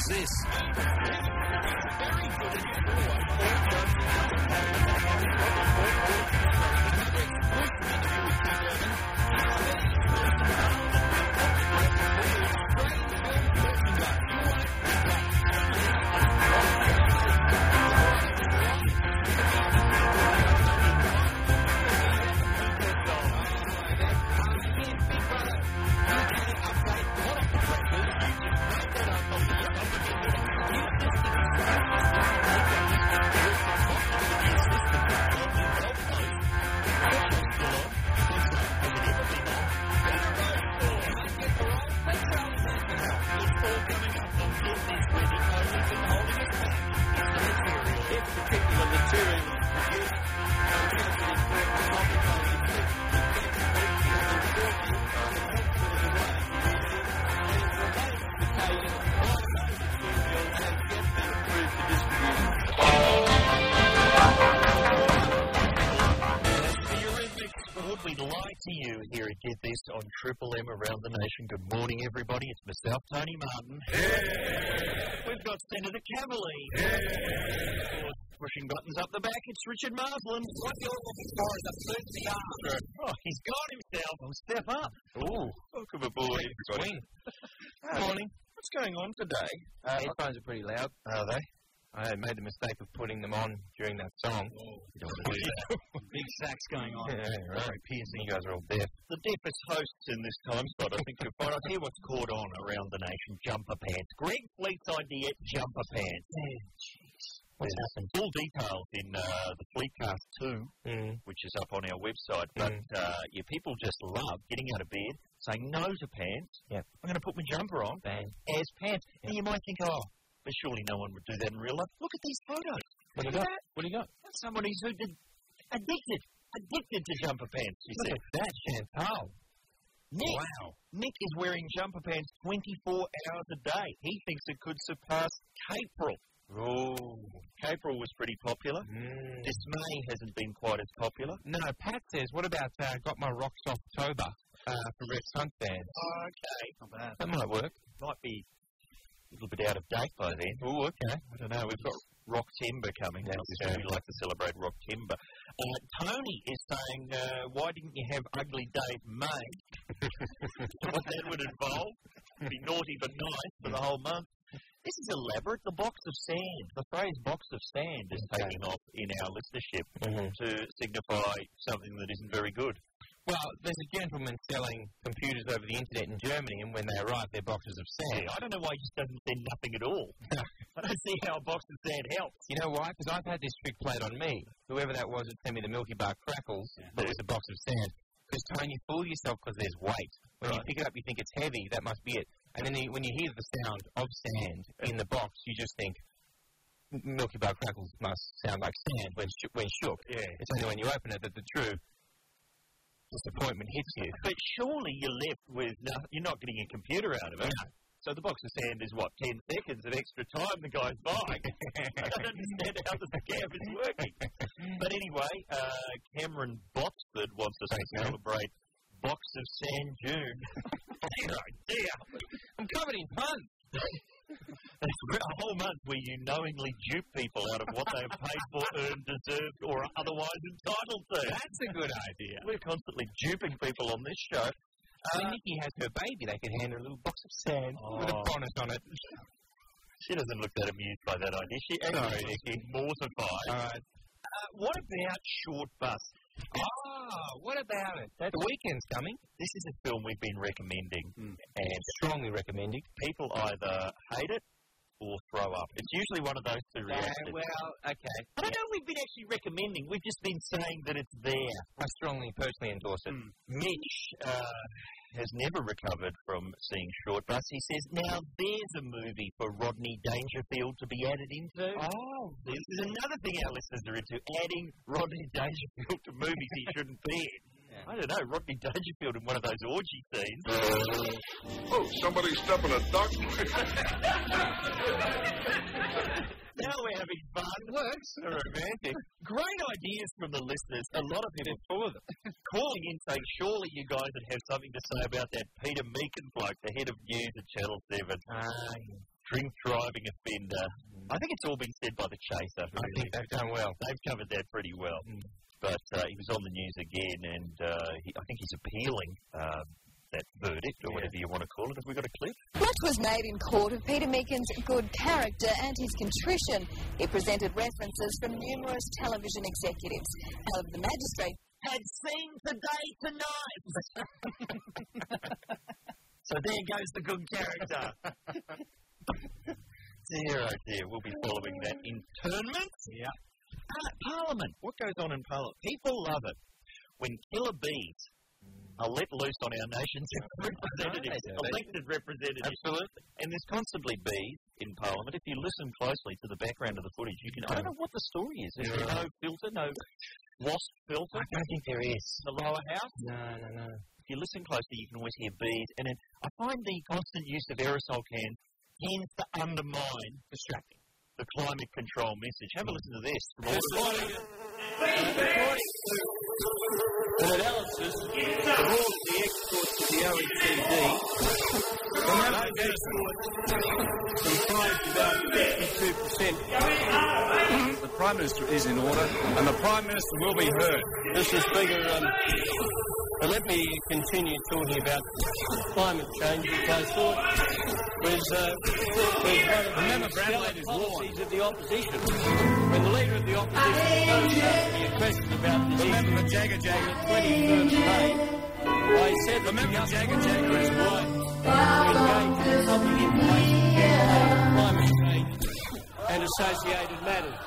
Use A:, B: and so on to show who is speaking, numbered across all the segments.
A: this?
B: Triple M around the nation. Good morning, everybody. It's myself, Tony Martin.
C: Yeah.
B: We've got Senator Cavalier.
C: Yeah.
B: Pushing buttons up the back, it's Richard Marsland.
C: What you're looking for is a fancy arm.
B: Oh, he's got himself. Oh, step up.
C: Ooh.
B: Welcome aboard, everybody.
C: Good morning. What's going on today?
D: Headphones are pretty loud.
B: Are they?
D: I made the mistake of putting them on during that song.
B: Oh, you don't want to do that.
C: Big sax going on.
D: Yeah, right.
B: Very piercing.
D: You guys are all deaf.
B: The deafest hosts in this time slot, I think you'll find. I'll tell you what's caught on around the nation, jumper pants. Greg Fleet's idea, jumper pants.
D: What's happened?
B: Full details in the Fleetcast 2, which is up on our website. But people just love getting out of bed, saying no to pants.
D: Yep.
B: I'm going to put my jumper on as pants. And you might think, but surely no one would do that in real life. Look at these photos.
D: What do you got? What do you got?
B: That's someone who's addicted to jumper pants, you
D: Look
B: see.
D: at that, Chantal.
B: Nick,
D: Wow.
B: Nick is wearing jumper pants 24 hours a day. He thinks it could surpass Capril.
D: Oh.
B: Capril was pretty popular. Dismay hasn't been quite as popular.
D: No, Pat says, what about Got My Rocks October for Rex Hunt fans?
B: Okay.
C: Not bad.
D: That might work.
B: Might be a little bit out of date by then.
D: Oh, okay.
B: I don't know. We've got Rock Timber coming.
D: Yes,
B: Obviously, we like to celebrate Rock Timber. Tony is saying, why didn't you have Ugly Dave May? What that would involve. Be naughty but nice for the whole month. This is elaborate. The box of sand. The phrase box of sand is taking off in our listenership to signify something that isn't very good.
D: Well, there's a gentleman selling computers over the internet in Germany, and when they arrive, they're boxes of sand.
B: Yeah, I don't know why he just doesn't send nothing at all. I don't see how a box of sand helps.
D: You know why? Because I've had this trick played on me. Whoever that was that sent me the Milky Bar crackles, that was a box of sand. Because, Tony, you fool yourself because there's weight. When you pick it up, you think it's heavy. That must be it. And then when you hear the sound of sand in the box, you just think, Milky Bar crackles must sound like sand when shook.
B: Yeah.
D: It's only when you open it that the true disappointment hits you.
B: But surely you're left with you're not getting a computer out of it.
D: No.
B: So the box of sand is, 10 seconds of extra time the guy's buying. I don't understand how the scam is working. But anyway, Cameron Boxford wants us to celebrate Box of Sand June. Dear.
D: I'm covered in fun.
B: A whole month where you knowingly dupe people out of what they have paid for, earned, deserved, or are otherwise entitled to.
D: That's a good idea.
B: We're constantly duping people on this show.
D: When Nikki has her baby, they can hand her a little box of sand with a bonus on it.
B: She doesn't look that amused by that idea. She actually is mortified.
D: All right.
B: What about Short Bus?
D: What about it? The weekend's coming.
B: This is a film we've been recommending, and
D: Strongly recommending.
B: people either hate it or throw up. It's usually one of those two reactions.
D: Okay.
B: I don't know if we've been actually recommending. We've just been saying that it's there.
D: I strongly, personally endorse it.
B: Mitch has never recovered from seeing Short Bus. He says, now there's a movie for Rodney Dangerfield to be added into.
D: Oh.
B: This is another thing our listeners are into, adding Rodney Dangerfield to movies he shouldn't be in. I don't know, Rodney Dangerfield in one of those orgy scenes.
E: Oh, somebody's stepping a duck.
B: Now we're having fun.
D: It works.
B: Romantic. Great ideas from the listeners. A lot of people calling in saying, surely you guys would have something to say about that Peter Meakin bloke, the head of news at Channel 7. drink driving offender. I think it's all been said by the Chaser.
D: I think they've done well.
B: They've covered that pretty well. But he was on the news again, and I think he's appealing that verdict, or whatever you want to call it. Have we got a clip?
A: Much was made in court of Peter Meakin's good character and his contrition. He presented references from numerous television executives. However, the magistrate had seen today tonight.
B: So there goes the good character. Dear, oh dear, we'll be following that. Internment?
C: Yeah.
B: Parliament. What goes on in Parliament? People love it when killer bees are let loose on our nation's representatives, elected representatives.
D: Absolutely.
B: And there's constantly bees in Parliament. If you listen closely to the background of the footage, you can. I don't know what the story is. Is there no filter, no wasp filter?
D: I don't think there is.
B: The lower house?
D: No.
B: If you listen closely, you can always hear bees. And I find the constant use of aerosol cans tends to undermine the climate control message. Have a listen to this.
C: An analysis of all the exports to the OECD, those exports comprise about 52%. The Prime Minister is in order, and the Prime Minister will be heard. Mr. Speaker, let me continue talking about climate change, which I thought was one of the stellar policies of the opposition. When the leader of the opposition posed me a question about this issue, the Jagger Jagger 21st May, I said that the Jagger Jagger is right to engage in public information campaign on climate change and associated matters.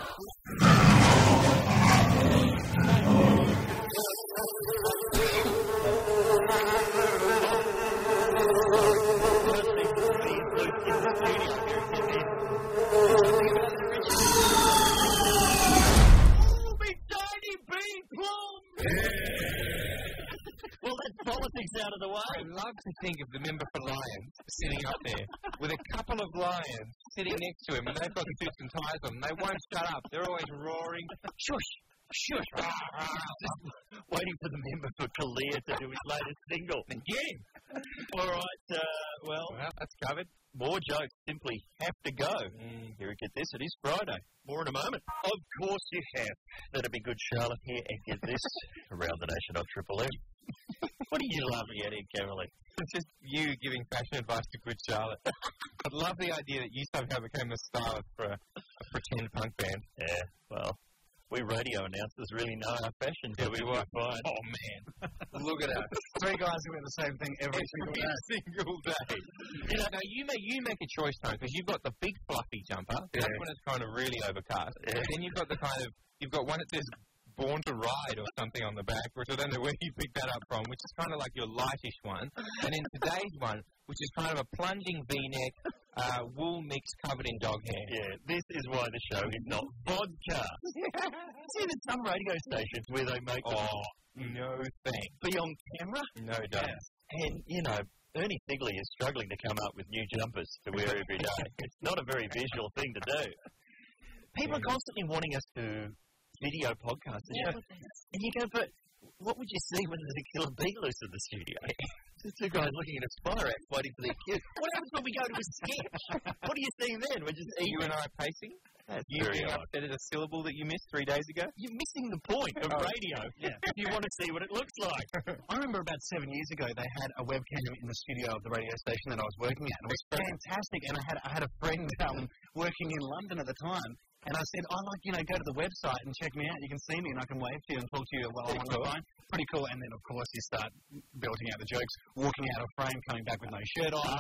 B: Well, that's politics out of the way.
D: I love to think of the member for Lions sitting up there with a couple of lions sitting next to him, and they've got suits and ties on. They won't shut up. They're always roaring, shush, shush, rah, rah.
B: Waiting for the member for Kalia to do his latest single.
D: And get him.
B: All right, well,
D: that's covered.
B: More jokes simply have to go. Here, get this. It is Friday. More in a moment. Of course you have. That'd be good, Charlotte. Here, and get this. Around the nation on Triple M. What are you laughing at here, Caroline?
D: It's just you giving fashion advice to good Charlotte. I love the idea that you somehow became a stylist for a pretend punk band.
B: Yeah, well, we radio announcers really know our fashion.
D: Yeah, we were.
B: Fine.
D: Oh, man. Look at us.
C: Three guys who wear the same thing every single day.
D: You know, you make a choice, Tone, because you've got the big fluffy jumper. That's when it's kind of really overcast. Yeah. And then you've got you've got one that says Born to Ride or something on the back, which I don't know where you picked that up from, which is kind of like your lightish one. And then today's one, which is kind of a plunging V-neck, wool mix covered in dog hair.
B: Yeah, this is why the show is not vodka. See, there's some radio stations where they make
D: no thanks.
B: Be on camera?
D: No thanks.
B: And, you know, Ernie Sigley is struggling to come up with new jumpers to wear every day. It's not a very visual thing to do. People are constantly wanting us to video podcast the show. And you go, but what would you see when there's a killer bee loose in the studio? There's two guys looking at a spider act waiting for their cue. What happens when we go to a sketch? What are you seeing then? We're just
D: you and I pacing?
B: That's
D: you being upset at a syllable that you missed 3 days ago?
B: You're missing the point of radio. If you want to see what it looks like.
C: I remember about 7 years ago they had a webcam in the studio of the radio station that I was working at. And it was fantastic. And I had a friend working in London at the time. And I said, go to the website and check me out. You can see me and I can wave to you and talk to you while I'm on the phone. Pretty cool. And then, of course, you start belting out the jokes, walking out of frame, coming back with no shirt on.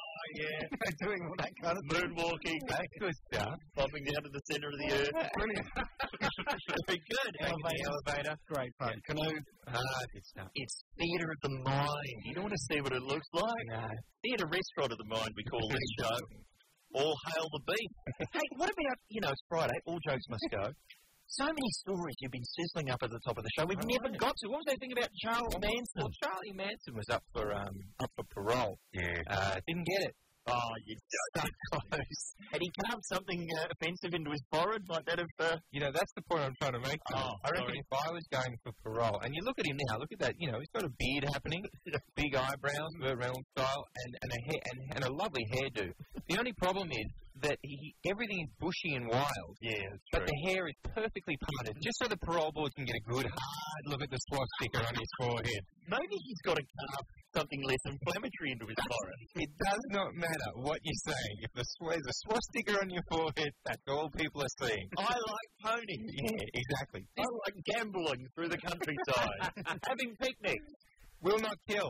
C: Doing all that kind of
B: moonwalking.
D: That's good stuff.
B: Popping down to the centre of the earth. Brilliant. Very good.
D: Elevator.
C: Great fun. Canoe.
D: Good stuff.
B: It's theatre of the mind. You don't want to see what it looks like?
D: No.
B: Theatre restaurant of the mind, we call this show. All hail the beef. Hey, what about, it's Friday, all jokes must go. So many stories you've been sizzling up at the top of the show. We've never got to. What was that thing about Charles Manson?
D: Well, Charlie Manson was up for parole.
B: Yeah.
D: Didn't get it.
B: Oh, you so close. Had he carved something offensive into his forehead like that of...
D: that's the point I'm trying to make.
B: Oh,
D: I reckon if I was going for parole, and you look at him now, look at that, he's got a beard happening, big eyebrows, Burt Reynolds style, and a hair, and a lovely hairdo. The only problem is that everything is bushy and wild.
B: Yeah, that's
D: but
B: true.
D: the hair is perfectly parted, just so the parole board can get a good, hard look at the swastika on his forehead.
B: Maybe he's got to carve something less inflammatory into his forehead.
D: It does not matter what you're saying. If there's a swastika on your forehead, that's all people are seeing.
B: I like ponies.
D: Yeah, exactly.
B: I like gambling through the countryside. Having picnics.
D: Will not kill.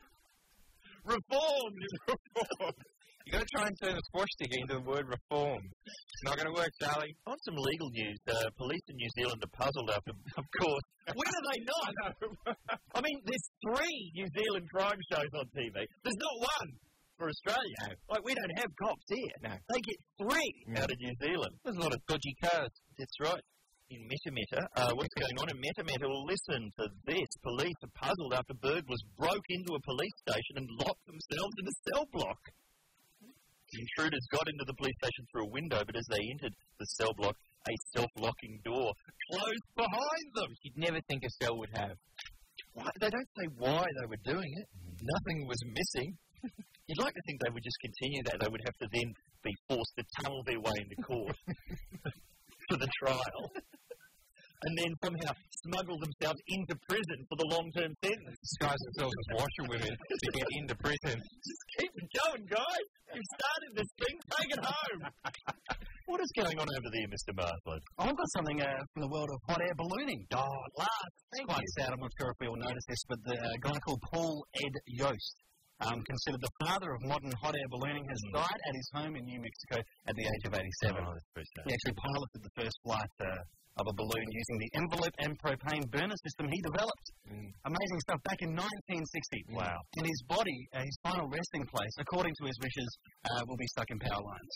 B: Reform is reform.
D: You've got to try and turn the swastika into the word reform. Not going to work, Charlie.
B: On some legal news, police in New Zealand are puzzled after, of course. When are they not? I mean, there's 3 New Zealand crime shows on TV. There's not one for Australia.
D: No.
B: Like, we don't have cops here.
D: No.
B: They get 3 out of New Zealand.
D: There's a lot of dodgy cars.
B: That's right. In Metameta, what's going on in Metameta? Well, listen to this. Police are puzzled after burglars broke into a police station and locked themselves in a cell block. The intruders got into the police station through a window, but as they entered the cell block, a self-locking door closed behind them.
D: You'd never think a cell would have.
B: They don't say why they were doing it. Nothing was missing. You'd like to think they would just continue that. They would have to then be forced to tunnel their way into court for the trial. And then somehow smuggle themselves into prison for the long-term sentence.
D: Disguise themselves as washerwomen to get into prison.
B: Just keep it going, guys. You've started this thing. Take it home. What is going on over there, Mr. Marsland?
F: I've got something from the world of hot air ballooning.
B: Oh, last.
F: It's quite sad. I'm not sure if we all noticed this, but the guy called Paul Ed Yost, considered the father of modern hot air ballooning, has died at his home in New Mexico at the age of 87.
B: Oh, that's very sad.
F: He actually piloted the first flight of a balloon using the envelope and propane burner system he developed. Amazing stuff back in 1960.
B: Wow.
F: And his body, his final resting place, according to his wishes, will be stuck in power lines.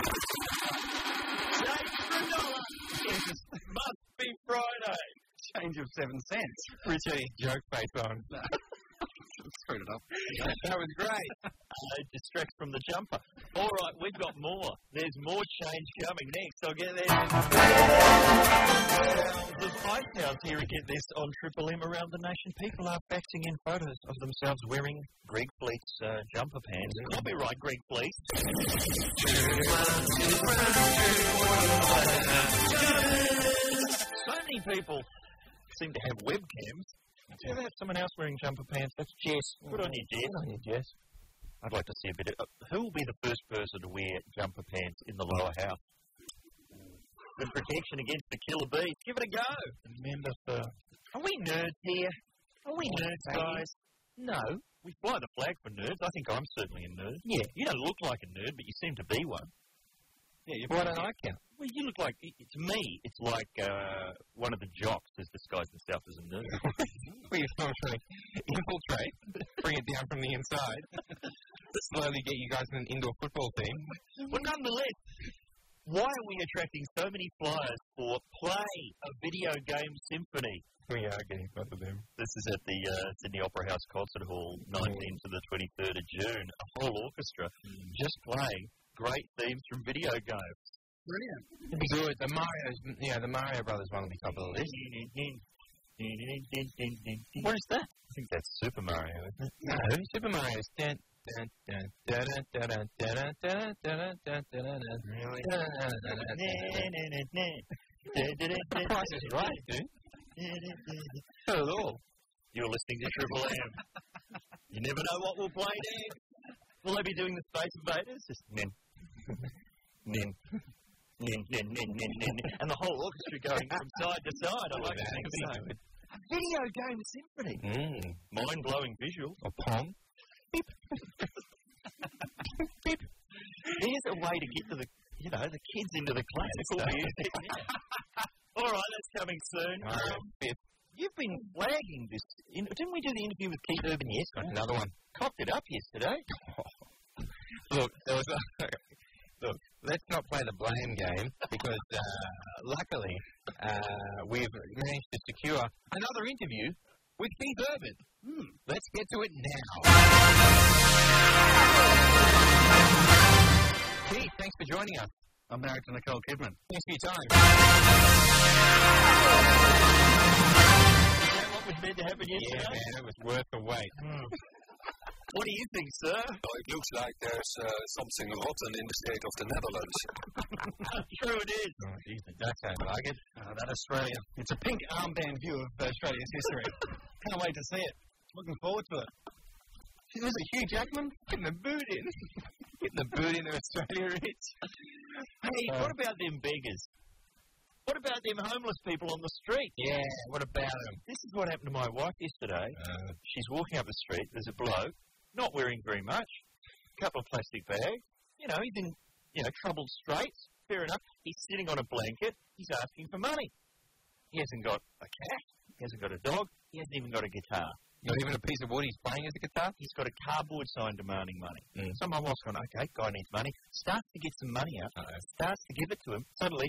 B: Change for $1. Must be Friday.
F: Change of 7 cents.
D: Richie, joke face on.
F: Screwed it up.
D: That was great.
B: It distracts from the jumper. All right, we've got more. There's more change coming next. I'll get there. There's Ice House here again. This on Triple M around the nation. People are faxing in photos of themselves wearing Greg Fleet's jumper pants. Copyright Greg Fleet. So many people seem to have webcams. Do you ever have someone else wearing jumper pants? That's Jess. Good on you, Jess.
D: Good on you, Jess.
B: I'd like to see a bit of... who will be the first person to wear jumper pants in the lower house? The protection against the killer bees. Give it a go. Remember for... Are we nerds here? Are we nerds, guys? No. We fly the flag for nerds. I think I'm certainly a nerd. Yeah. You don't look like a nerd, but you seem to be one.
D: Yeah, why don't I count?
B: Well, you look like... To me, it's like one of the jocks has disguised himself as a nerd.
D: Well, you're trying to infiltrate, bring it down from the inside, slowly get you guys in an indoor football team.
B: Well, nonetheless, why are we attracting so many flyers for Play, a video game symphony?
D: We are getting fun of them.
B: This is at the Sydney Opera House Concert Hall, 19th to the 23rd of June. A whole orchestra just playing great themes from video games.
F: Brilliant.
D: Good. The Mario Brothers one will be top of the list.
B: What is that? I think that's Super Mario, isn't it?
D: No, Super Mario is... Really? The price is right, dude. Not at all.
B: You're listening to Triple M. You never know what we'll play next. Will they be doing the Space Invaders? Just nin, nin, nin, nin, nin, nin, nin, and the whole orchestra going from side to side. I like that. A video game symphony. Mind-blowing visuals.
D: Or Pong.
B: Beep. Beep. There's a way to get to the kids into the classical music. All right, that's coming soon. You've been flagging this. Didn't we do the interview with Keith Urban yesterday?
D: Another one.
B: Copped it up yesterday.
D: Look, let's not play the blame game because luckily we've managed to secure another interview with Keith Urban. Let's get to it now. joining us.
F: I'm married to Nicole Kidman.
D: Thanks for your time.
B: Is that what was meant to happen yesterday?
D: Yeah, man, it was worth the wait.
B: What do you think, sir?
G: Well, it looks like there's something rotten in the state of the Netherlands.
B: True it is.
D: Oh, geez, it does sound like it.
F: That Australia. It's a pink armband view of Australia's history. Can't wait to see it. Looking forward to it. Was it Hugh Jackman?
D: Getting the boot in. Getting the boot into Australia, Rich.
B: Hey, what about them beggars? What about them homeless people on the street?
D: Yeah, what about them?
B: This is what happened to my wife yesterday. She's walking up the street. There's a bloke, not wearing very much, a couple of plastic bags. You know, he's in, troubled straits. Fair enough. He's sitting on a blanket. He's asking for money. He hasn't got a cat. He hasn't got a dog. He hasn't even got a guitar.
D: Not even a piece of wood he's playing as a guitar?
B: He's got a cardboard sign demanding money. So my wife's gone, okay, guy needs money. Starts to get some money out. Starts to give it to him. Suddenly,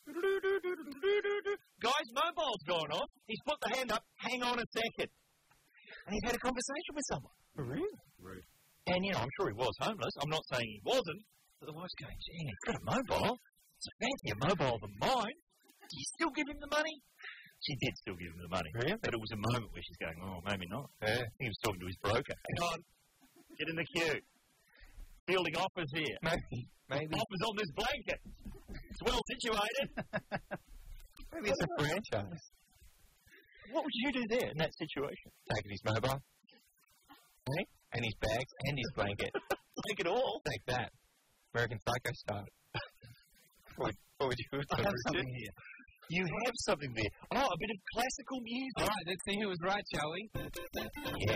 B: guy's mobile's gone off. He's put the hand up. Hang on a second. And he's had a conversation with someone. Really? Rude. And, I'm sure he was homeless. I'm not saying he wasn't. But the wife's going, gee, he's got a mobile. It's a fancier mobile than mine. Do you still give him the money? She did still give him the money.
D: Really?
B: But it was a moment where she's going, oh, maybe not.
D: Yeah.
B: I think he was talking to his broker. Hang on. Get in the queue. Fielding offers here.
D: Maybe.
B: Offers on this blanket. It's well situated.
D: Maybe it's a franchise.
B: What would you do there in that situation?
D: Taking his mobile. Hey? And his bags and his blanket.
B: Take it all.
D: Take that. American Psycho style. What would you do?
F: I have something here.
B: You have something there. Oh, a bit of classical music.
D: All right, let's see who was right, shall we? Yeah.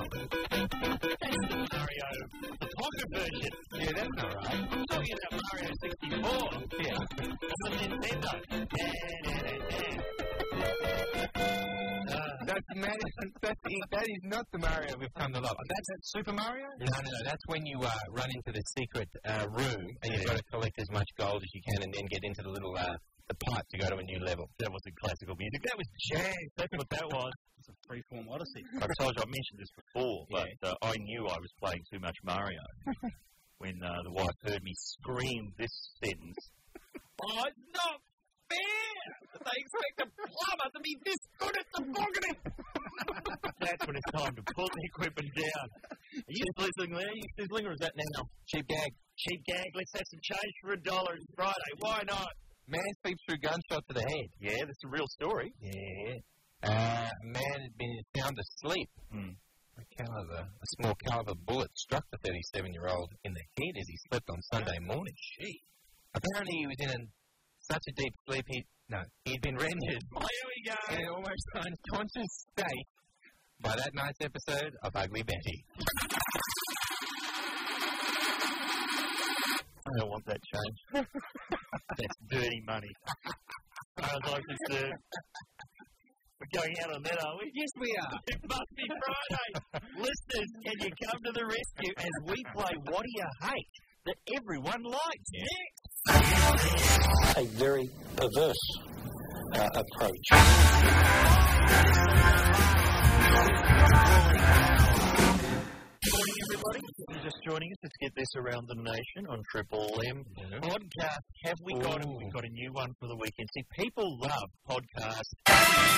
B: Mario, the pocket version.
D: Yeah, that's all right.
B: I'm talking about Mario 64.
D: Yeah.
B: On Nintendo.
D: That is not the Mario we've come to love.
F: That's Super Mario?
D: No. That's when you run into the secret room and you've got to collect as much gold as you can and then get into the little the pipe to go to a new level.
B: That wasn't classical music. That was jazz. That's what that was.
F: It's a freeform Odyssey.
B: I told you, I mentioned this before, but I knew I was playing too much Mario when the wife heard me scream this sentence. Oh, it's not fair that they expect a plumber to be this good at tobogganing. That's when it's time to pull the equipment down. Are you sizzling there? Are you sizzling, or is that now?
D: Cheap gag.
B: Cheap gag. Let's have some change for $1. It's Friday. Why not?
D: Man sleeps through gunshot to the head.
B: Yeah, that's a real story.
D: Yeah. A man had been found asleep. A small caliber bullet struck the 37-year-old in the head as he slept on Sunday morning. Apparently he was in such a deep sleep he'd been rendered
B: Oh, here we go.
D: in an almost unconscious state by that night's episode of Ugly Betty.
B: I don't want that change. That's dirty money. As far as I'm concerned. We're going out on that, are we?
D: Yes, we are.
B: It must be Friday. Listeners, can you come to the rescue as we play What Do You Hate that everyone likes? Next.
H: A very perverse approach.
B: Good morning, everybody. If you're just joining us, let's get this around the nation on Triple M. Podcast, have we got them? We've got a new one for the weekend. See, people love podcasts. A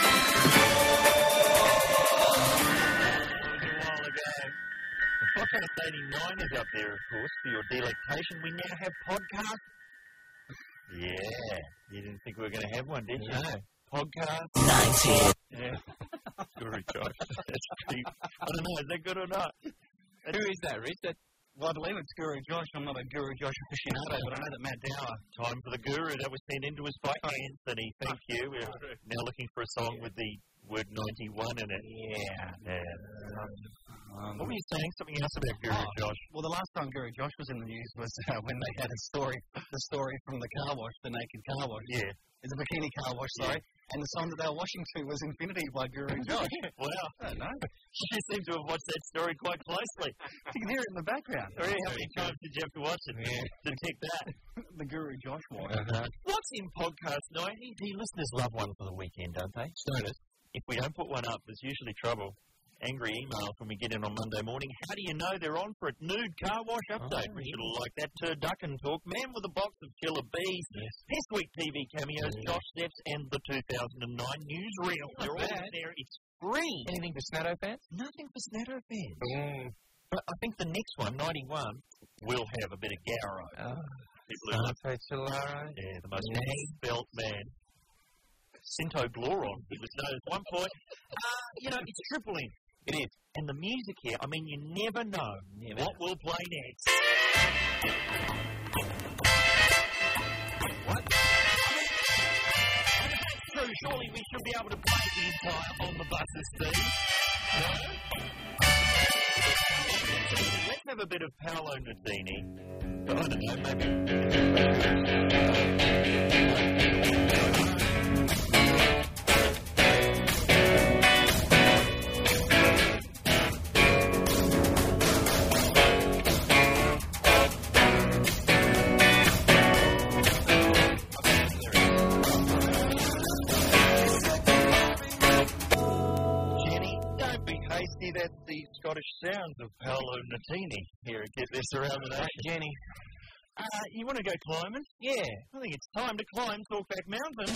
B: while ago. Podcast 89 is up there, of course, for your delectation. We now have podcasts. Yeah. You didn't think we were going to have one, did you?
D: No.
B: Podcast 90. Yeah. Guru Josh. That's cheap. I don't know, is that good or not?
D: Who is that, Rich?
F: Well, I believe it's Guru Josh. I'm not a Guru Josh aficionado, but I know that Matt Dower.
B: Time for the Guru. That was sent into us by Anthony. Thank you. We're now looking for a song with the word 91 in it. Yeah. What were you saying? Something else about Guru Josh?
F: Well, the last time Guru Josh was in the news was when they had the story from the car wash, the naked car wash.
B: Yeah.
F: It's a bikini car wash, sorry. Yeah. And the song that they were washing to was Infinity by Guru Josh.
B: Wow. I don't know. You seem to have watched that story quite closely.
F: You can hear it in the background.
B: Really? How many times did you have to watch it to tick that?
F: The Guru Josh one.
B: What's in podcast 90? The listeners love one for the weekend, don't they?
D: Stoners.
B: If we don't put one up, there's usually trouble. angry emails when we get in on Monday morning. How do you know they're on for it? Nude car wash update. We should have liked that turducken talk. Man with a box of killer bees. Yes. This week TV cameos, Josh Steps and the 2009 newsreel. They're all there. It's free.
D: Anything for Snatto fans?
B: Nothing for Snatto fans. But I think the next one, 91, will have a bit of Garrow.
D: Santo Solaro.
B: Yeah, the most spelt man. Cinto Gloron, he was known at one point. It's Triple M.
D: It is.
B: And the music here, I mean, you never know what will play next. What? That's true. Surely we should be able to play the entire On the Buses theme. No? Let's have a bit of Paolo Nutini. I don't know, maybe. That's the Scottish sounds of Paolo Nutini here at Get This Around the Nation.
D: Jenny,
B: you want to go climbing?
D: Yeah.
B: I think it's time to climb Talkback Mountain.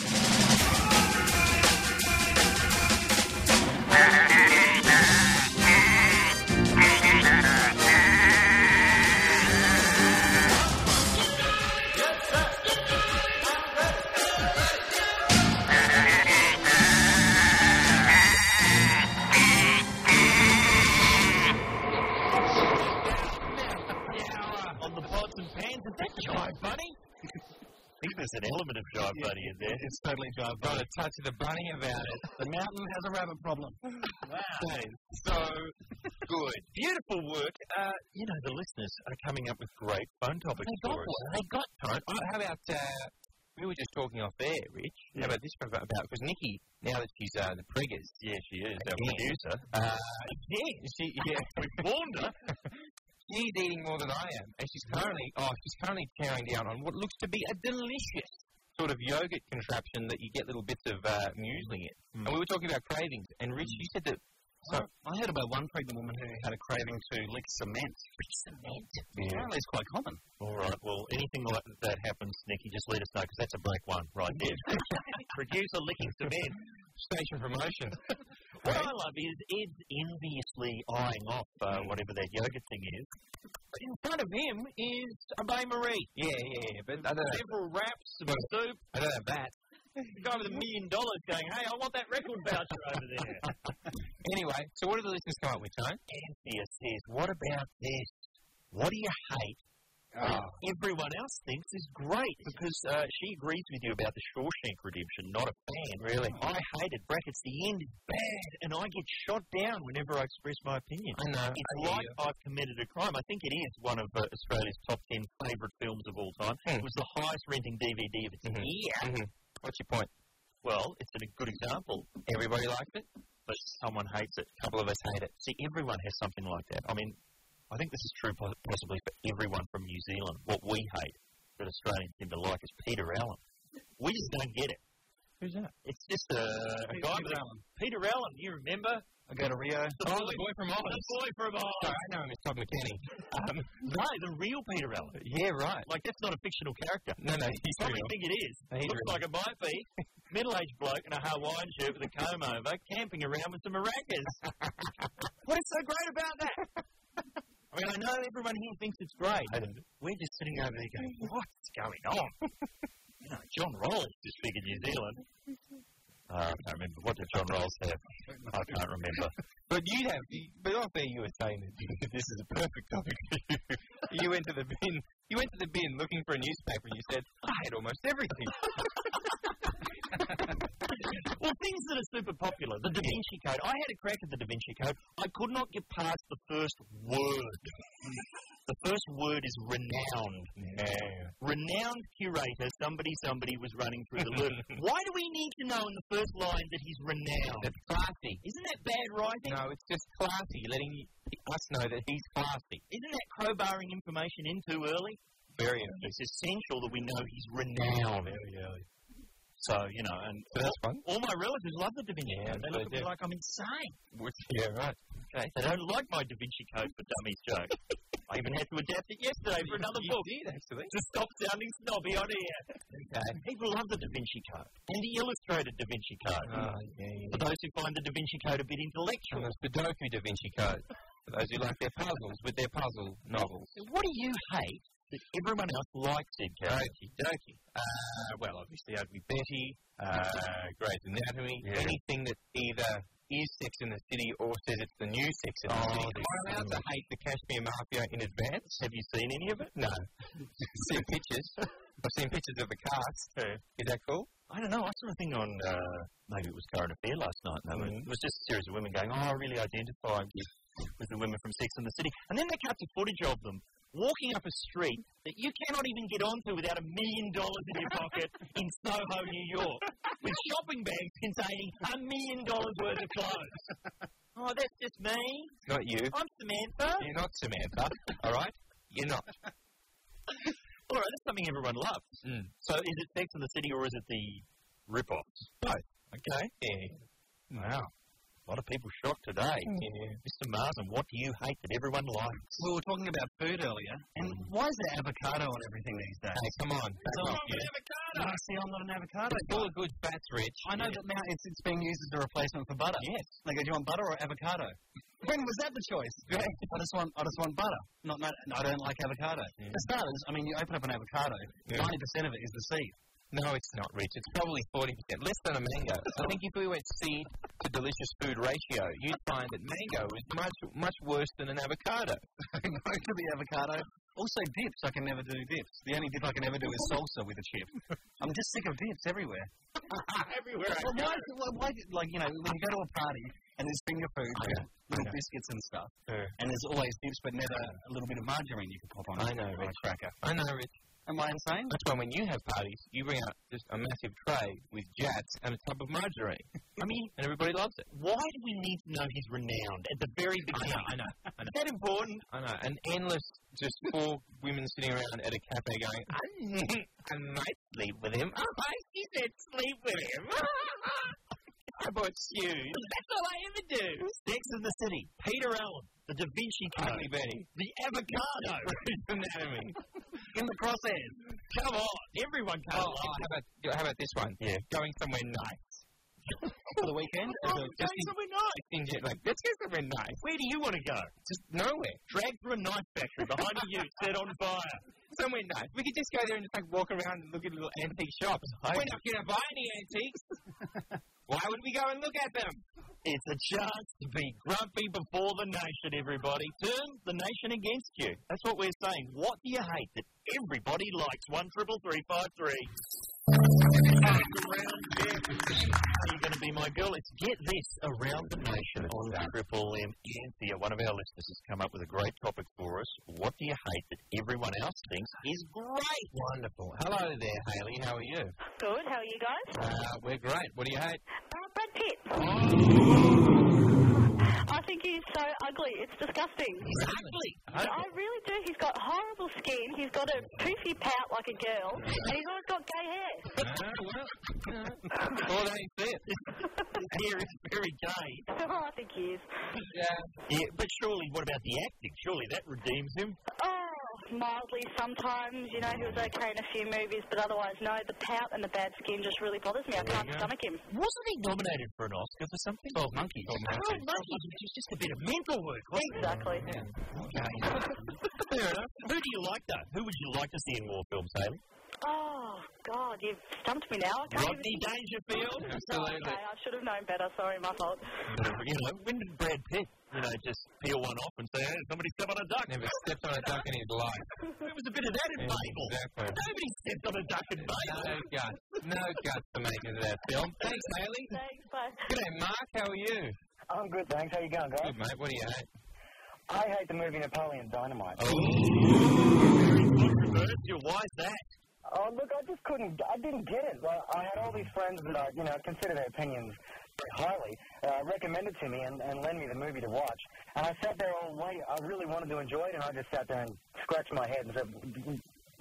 B: Jive Bunny? I think there's an element of Jive Bunny in there.
F: It's totally Jive
D: Got
F: Bunny.
D: a touch of the bunny about it.
F: The mountain has a rabbit problem.
B: Wow. So good. Beautiful work. The listeners are coming up with great phone topics for us.
D: They got time. How about, we were just talking off there, Rich. Yeah. How about this? Because Nikki, now that she's the Preggers.
B: Yeah, she is. Our producer. We've warned her.
D: She's eating more than I am, and she's currently tearing down on what looks to be a delicious sort of yogurt contraption that you get little bits of muesli in. And we were talking about cravings, and Rich, you said that.
F: So I heard about one pregnant woman who had a craving to lick cement.
D: Cement?
F: Yeah. Apparently it's quite common.
B: All right, well, anything like that happens, Nicky, just let us know, because that's a break one right there. Producer licking cement.
D: Station promotion.
B: What I love is Ed's enviously eyeing off whatever that yogurt thing is. But in front of him is a Bae Marie.
D: Yeah. But I don't know.
B: Several wraps, some soup.
D: I don't have that.
B: The guy with $1 million going, hey, I want that record voucher over there.
D: Anyway, so what do the listeners come up with, Tone?
B: Anthea says, what about this? What do you hate? Everyone else thinks is great, because she agrees with you about the Shawshank Redemption. Not a fan.
D: Really?
B: I hate it. Brackets, the end is bad, and I get shot down whenever I express my opinion.
D: I know.
B: It's like I've committed a crime. I think it is one of Australia's top 10 favourite films of all time. It was the highest renting DVD of its year.
D: What's your point?
B: Well, it's a good example.
D: Everybody likes it,
B: but someone hates it.
D: A couple of us hate it.
B: See, everyone has something like that. I mean, I think this is true possibly for everyone from New Zealand. What we hate that Australians seem to like is Peter Allen. We just don't get it.
D: Who's that?
B: It's just a guy with Peter Allen. You remember?
F: I go to Rio.
B: The boy from Oz. The boy from Oz.
D: Sorry, I know him as Todd McKenney.
B: No, the real Peter Allen.
D: Yeah, right.
B: Like, that's not a fictional character.
D: No, he's
B: you probably
D: real.
B: think it is. Looks like it might be. Middle-aged bloke in a Hawaiian shirt with a comb over, camping around with some maracas. What is so great about that? I mean, I know everyone here thinks it's great. We're just sitting over there going, what's going on? John Rawls is big in New Zealand. I can't remember. What did John Rawls have? I can't remember.
D: But off there you were saying that this is a perfect topic for you. You went to the bin looking for a newspaper and you said, I hate almost everything.
B: Well, things that are super popular. The Da Vinci Code. I had a crack at the Da Vinci Code. I could not get past the first word. The first word is renowned. Renowned curator, somebody was running through the loop. Why do we need to know in the first line that he's renowned?
D: It's classy.
B: Isn't that bad writing?
D: No, it's just classy, letting us know that he's classy.
B: Isn't that crowbarring information in too early?
D: Very early.
B: It's essential that we know he's renowned.
D: Very early.
B: So, you know, and
D: that's fun.
B: All my relatives love the Da Vinci Code. They look at me like I'm insane.
D: Yeah, right. Okay.
B: They don't like my Da Vinci Code for Dummies joke. I even had to adapt it yesterday for another book.
D: You did, actually.
B: To stop sounding snobby on here.
D: Okay.
B: People love the Da Vinci Code and the illustrated Da Vinci Code. For those who find the Da Vinci Code a bit intellectual.
D: And the Sudoku Da Vinci Code. For those who like their puzzles with their puzzle novels.
B: What do you hate that everyone else likes, Ed Carey?
D: Okey-dokey. Well, obviously, Ugly Betty, Grey's Anatomy, anything that either is Sex in the City or says it's the new Sex in the City. Am I allowed to hate the Kashmir Mafia in advance?
B: Have you seen any of it?
D: No. Seen pictures. I've seen pictures of the cast. Is that cool?
B: I don't know. I saw a thing on, maybe it was Current Affair last night. No, it was just a series of women going, I really identify with the women from Sex and the City. And then they cut to footage of them walking up a street that you cannot even get onto without $1 million in your pocket in Soho, New York, with shopping bags containing $1 million worth of clothes. Oh, that's just me.
D: Not you.
B: I'm Samantha.
D: You're not Samantha, all right? You're not.
B: All right, that's something everyone loves. So is it Sex and the City or is it the rip-offs?
D: Both.
B: Okay.
D: Yeah.
B: Wow. A lot of people shocked today. Yeah. Mr. Marsden, what do you hate that everyone likes?
F: We were talking about food earlier, and why is there avocado on everything these days?
D: Hey, come on.
B: I'm not an avocado.
F: See, I'm not an avocado.
D: It's full of good fats, Rich.
F: I know that now it's being used as a replacement for butter.
B: Yes.
F: They go, do you want butter or avocado? When was that the choice? I just want butter. I don't like avocado. For starters, I mean, you open up an avocado, 90% of it is the seed.
D: No, it's not, Rich. It's probably 40%, less than a mango. I think if we went seed to delicious food ratio, you'd find that mango is much worse than an avocado.
F: Most of the avocado. Also dips. I can never do dips. The only dip I can ever do is salsa with a chip. I'm just sick of dips everywhere.
B: Everywhere.
F: Why, like, you know, when you go to a party and there's finger food, little biscuits and stuff, and there's always dips, but never a little bit of margarine you can pop on.
D: I know, Rich.
F: Cracker.
D: I know, Rich.
F: Am I insane?
D: That's why when you have parties, you bring out just a massive tray with jats and a tub of margarine.
B: I mean,
D: and everybody loves it.
B: Why do we need to know he's renowned at the very beginning?
D: I know.
B: Is that important?
D: I know. An endless, just 4 women sitting around at a cafe going, I might sleep with him. Oh, she said sleep with him. I bought shoes. That's all I ever do.
B: Sex in the City. Peter Allen. The Da Vinci Code.
D: Ugly Betty.
B: The avocado.
D: Grey's Anatomy.
B: In the crosshairs. Come on. Everyone can't love it.
D: How about this one? Yeah. Going somewhere nice.
F: For the weekend?
B: Going somewhere nice.
D: Like, let's go somewhere nice.
B: Where do you want to go?
D: Just nowhere.
B: Dragged through a knife factory behind a ute set on fire.
D: Somewhere nice. We could just go there and just like walk around and look at little antique shops. We're not going to buy any antiques. Why would we go and look at them?
B: It's a chance to be grumpy before the nation, everybody. Turn the nation against you. That's what we're saying. What do you hate that everybody likes? 1-333-553. Around there. Are you going to be my girl? Let's get this around the nation on Triple M. Anthea, one of our listeners, has come up with a great topic for us. What do you hate that everyone else thinks is great?
D: Wonderful. Hello there, Hayley. How are you?
H: Good. How are you guys?
D: We're great. What do you hate?
H: Brad Pitt. I think he's so ugly. It's disgusting.
B: He's ugly.
H: I really do. He's got horrible skin. He's got a poofy pout like a girl. And he's always got gay hair.
D: Well, they ain't see it.
B: His hair is very gay.
H: I think he is.
B: Yeah, but surely, what about the acting? Surely that redeems him.
H: Oh, mildly sometimes. You know, he was okay in a few movies, but otherwise, no. The pout and the bad skin just really bothers me. I can't stomach him.
B: Wasn't he nominated for an Oscar for something?
F: 12 Monkeys.
B: 12 Monkeys, which is just a bit of mental work, wasn't
H: Exactly.
B: it? Yeah. Okay. Fair enough. Who do you like, though? Who would you like to see in more films, Hayley?
H: Oh, God, you've stumped me now. I can't
B: Rodney Dangerfield?
H: Absolutely. Okay, I should have known better. Sorry, my fault.
B: You know, when did Brad Pitt, just peel one off and say, hey, somebody step on a duck?
D: Never stepped on a duck in his life.
B: There was a bit of that in Babel.
D: Exactly.
B: Nobody stepped on a duck in Babel.
D: No guts to make it to that film. Thanks, Hayley.
H: Thanks, bye.
D: G'day, Mark. How are you?
I: I'm good, thanks. How you going, guys?
D: Good, mate. What do you hate?
I: I hate the movie Napoleon Dynamite.
B: Oh. Controversial. Why is that?
I: Oh, look, I didn't get it. Like, I had all these friends that I, consider their opinions very highly, recommended to me and lend me the movie to watch. And I sat there all late. I really wanted to enjoy it, and I just sat there and scratched my head and said, what?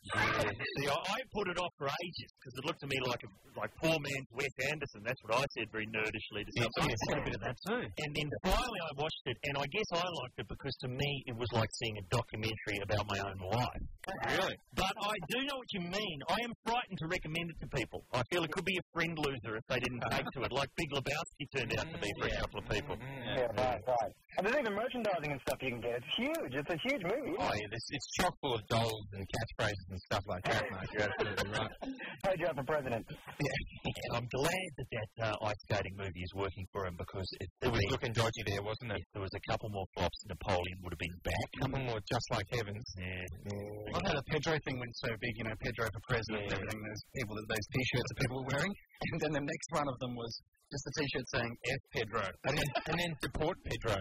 B: See, I put it off for ages because it looked to me like poor man's Wes Anderson. That's what I said very nerdishly to someone.
F: It's got a bit of that too.
B: And then finally I watched it, and I guess I liked it because to me it was like seeing a documentary about my own life.
D: Really?
B: But I do know what you mean. I am frightened to recommend it to people. I feel it could be a friend loser if they didn't take to it, like Big Lebowski turned out to be for a couple of people.
I: Yeah, right. And there's even merchandising and stuff you can get. It's huge. It's a huge movie.
D: Oh, yeah, it's chock full of dolls and catchphrases and stuff like that, mate. You're absolutely right.
I: Paid you up for president.
B: Yeah. I'm glad that ice skating movie is working for him because it
D: was looking dodgy there, wasn't it?
B: If there was a couple more flops, Napoleon would have been back.
D: A couple more Just Like Heavens.
F: I know the Pedro thing went so big, Pedro for president and everything. There's people that those T-shirts that people were wearing, and then the next one of them was just a T-shirt saying F Pedro,
D: and then deport Pedro.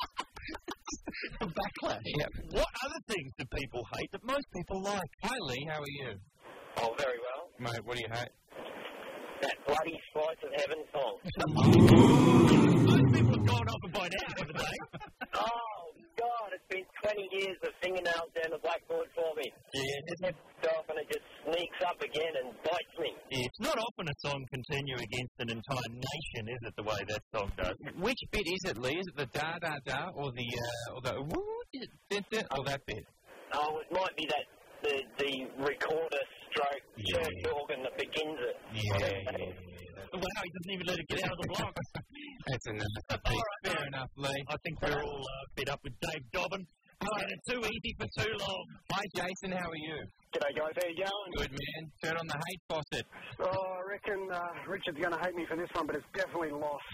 F: Backlash.
B: Yeah. What other things do people hate that most people like?
D: Hi Lee, how are you?
J: Oh, very well.
D: Mate, what do you hate?
J: That bloody Slice of Heaven song.
B: Most people have gone off and by now, haven't they?
J: Oh, God, it's been 20 years of fingernails down the blackboard for me.
B: Yeah.
J: It off and it just sneaks up again and bites me.
B: It's not often a song can turn you against an entire nation, is it, the way that song does?
D: Which bit is it, Lee? Is it the da-da-da or the woo? Is it or that bit?
J: Oh, it might be that the recorder stroke church organ that begins it.
B: Yeah. Wow, he doesn't even let it get out of the block.
D: That's enough.
B: All right,
D: fair enough, Lee.
B: I think we're all fed up with Dave Dobbin. Made it too easy for too long.
D: Hi, Jason. How are you?
J: G'day, guys. How you going?
D: Good, man. Turn on the hate faucet.
K: Oh, I reckon Richard's going to hate me for this one, but it's definitely lost.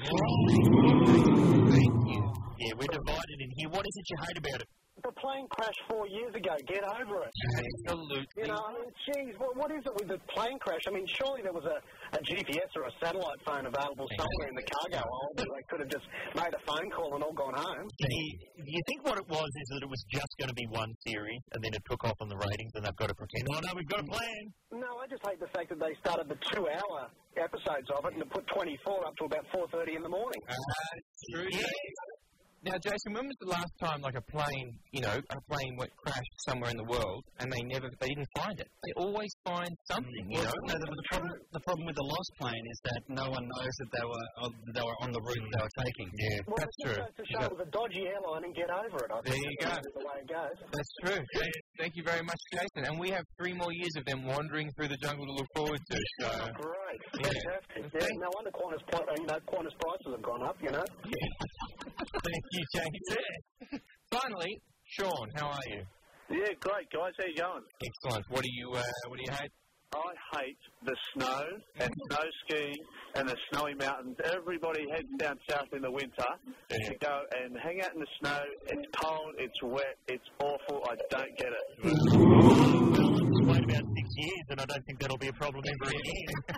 D: Thank you.
B: Yeah, we're divided in here. What is it you hate about it?
K: The plane crashed 4 years ago. Get over it.
D: Absolutely.
K: Geez, what is it with the plane crash? I mean, surely there was a GPS or a satellite phone available somewhere in the cargo hold that they could have just made a phone call and all gone home.
B: Do you think what it was is that it was just going to be one series and then it took off on the ratings and they've got to pretend, oh, no, we've got a plan?
K: No, I just hate the fact that they started the 2-hour episodes of it and put 24 up to about 4:30 in the morning.
D: True. Yeah. Now, Jason, when was the last time, like, a plane went crashed somewhere in the world and they didn't find it? They always find something,
F: No, the problem with the lost plane is that no one knows that they were on the route they were taking.
D: Yeah,
K: well,
D: that's true.
K: To show it was a dodgy airline and get over it. I
D: there
K: think
D: you go.
K: That's the way it goes.
D: That's true. Thank you very much, Jason. And we have 3 more years of them wandering through the jungle to look forward to. So.
K: Great. Fantastic. Yeah, no wonder Qantas prices have gone up,
D: Yeah. Thank you, James. Finally, Sean, how are you?
L: Yeah, great, guys. How you going?
D: Excellent. What do you hate?
L: I hate the snow and snow skiing and the snowy mountains. Everybody heads down south in the winter to go and hang out in the snow. It's cold, it's wet, it's awful. I don't get it.
B: Well, just wait about 6 years and I don't think that'll be a problem ever again.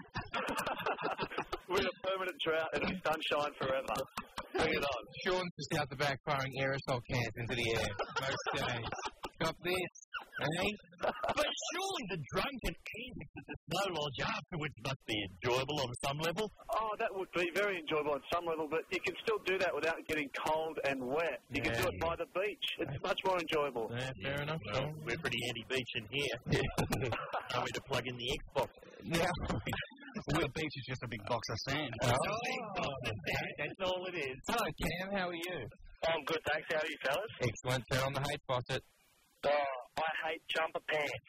L: We're a permanent drought and it's sunshine forever. Bring it on.
D: Sean's just out the back firing aerosol cans into the air most days. Got this, eh?
B: But surely the drunken antics at the Snow Lodge afterwards must be enjoyable on some level.
L: Oh, that would be very enjoyable on some level, but you can still do that without getting cold and wet. You can do it by the beach. It's much more enjoyable.
D: Yeah, fair enough.
B: Well, we're pretty anti-beach in here. Are we to plug in the Xbox?
D: Yeah.
F: The beach is just a big box of sand.
B: That's all it is.
D: Hello, Cam. How are you?
J: I'm good, thanks. How are you, fellas?
D: Excellent. Turn on the hate faucet.
J: Oh, I hate jumper pants.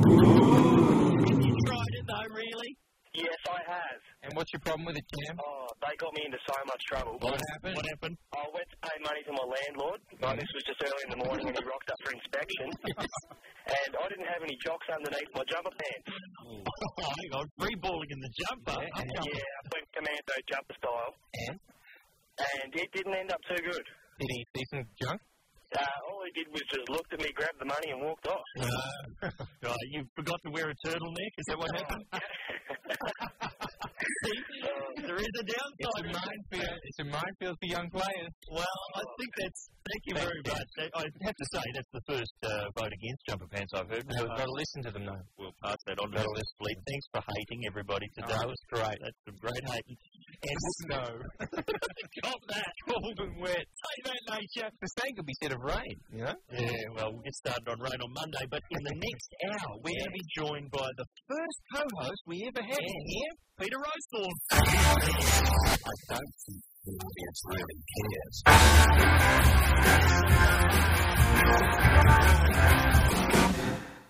B: Have you tried it, though, really?
J: Yes, I have.
D: And what's your problem with it, Cam?
J: Oh, they got me into so much trouble.
D: What happened?
J: I went to pay money to my landlord. This was just early in the morning when he rocked up for inspection. And I didn't have any jocks underneath my jumper pants.
B: Oh, hang on. Free balling in the jumper.
J: Yeah, I went commando jumper style. And it didn't end up too good.
D: Did he see some junk?
J: All he did was just looked at me, grabbed the money, and walked off.
B: You forgot to wear a turtleneck? Is that what happened? There is a downside.
D: It's a minefield for young players.
B: Well, I think thank you very much. I have to say, that's the first vote against jumper pants I've heard.
D: We've got to listen to them, though.
B: We'll pass that on to Mr. Fleet. Thanks for hating everybody today. That was great. That's some great hating.
D: and snow.
B: Got that. Cold and wet. Say that, nature.
D: The same could be said of rain, you know?
B: Yeah, well, we'll get started on rain on Monday, but in the next hour, we're going to be joined by the first co-host we ever had here, Peter Rosethorn.
G: I don't think the audience really cares.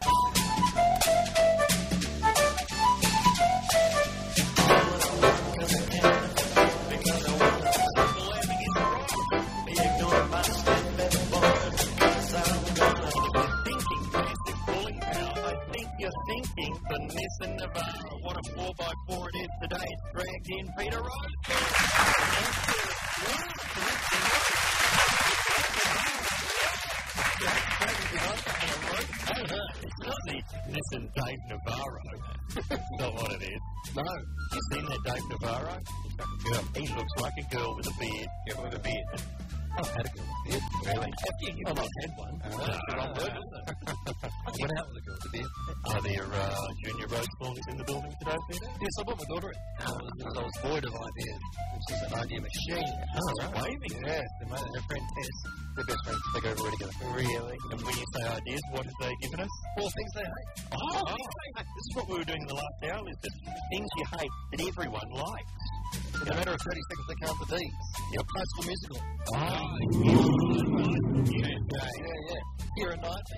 B: Thinking Vanessa Navarro. What a 4x4 it is today. It's dragged in Peter Rose. It's not the Nissan Dave Navarro. Not what it is. No. You seen that Dave Navarro? Yeah. He looks like a girl with a beard. Yeah, with a beard. I've had a girl with a beard. Really? I've not had one. That's the wrong word, isn't it? Went out with a girl with a beard. Are there junior Rosethorn in the building today, Peter? Yes, I brought my daughter in. I was void of ideas. She's an idea machine. Oh, waving. Yeah, they made her friend Tess. Their best friends. They go everywhere together. Really? And when you say ideas, what have they given us? 4 things they hate. Oh, this is what we were doing in the last hour, is that things you hate that everyone likes. In a matter of 30 seconds, they count the D's. Yep. High School Musical. Yeah. Keira Knightley.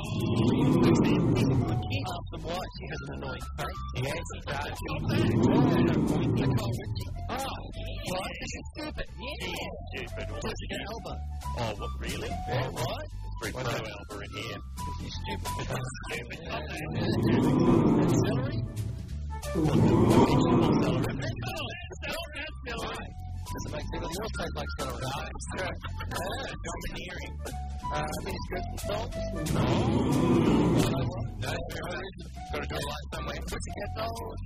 B: Arthur White. She has an annoying face. Yes, she does. Nicole Richie. Right. This is stupid. Yeah. Stupid. Jessica Alba. Oh, what, really? Yeah, right. It's very pro Alba in here. She's stupid. Stupid. Celery? Doesn't make sense. It all tastes like celery. Domineering. Mini skirts and songs? No. Got to go light somewhere. Pussycat Dolls.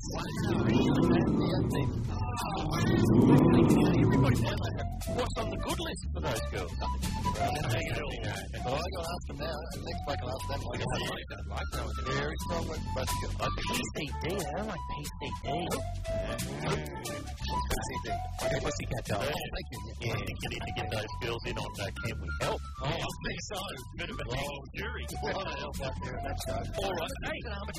B: Everybody down there. What's on the good list for those girls? Well, I got to ask them now. Next week I'll ask them. Very strong with both girls. PCD. I don't like PCD. PCD. Okay, Pussycat Dolls. Thank you. Yeah, I think you need to get those girls in on Can We Help? Oh, I think so. Bit of a long jury. Well, I help out there in that show. All right. Hey,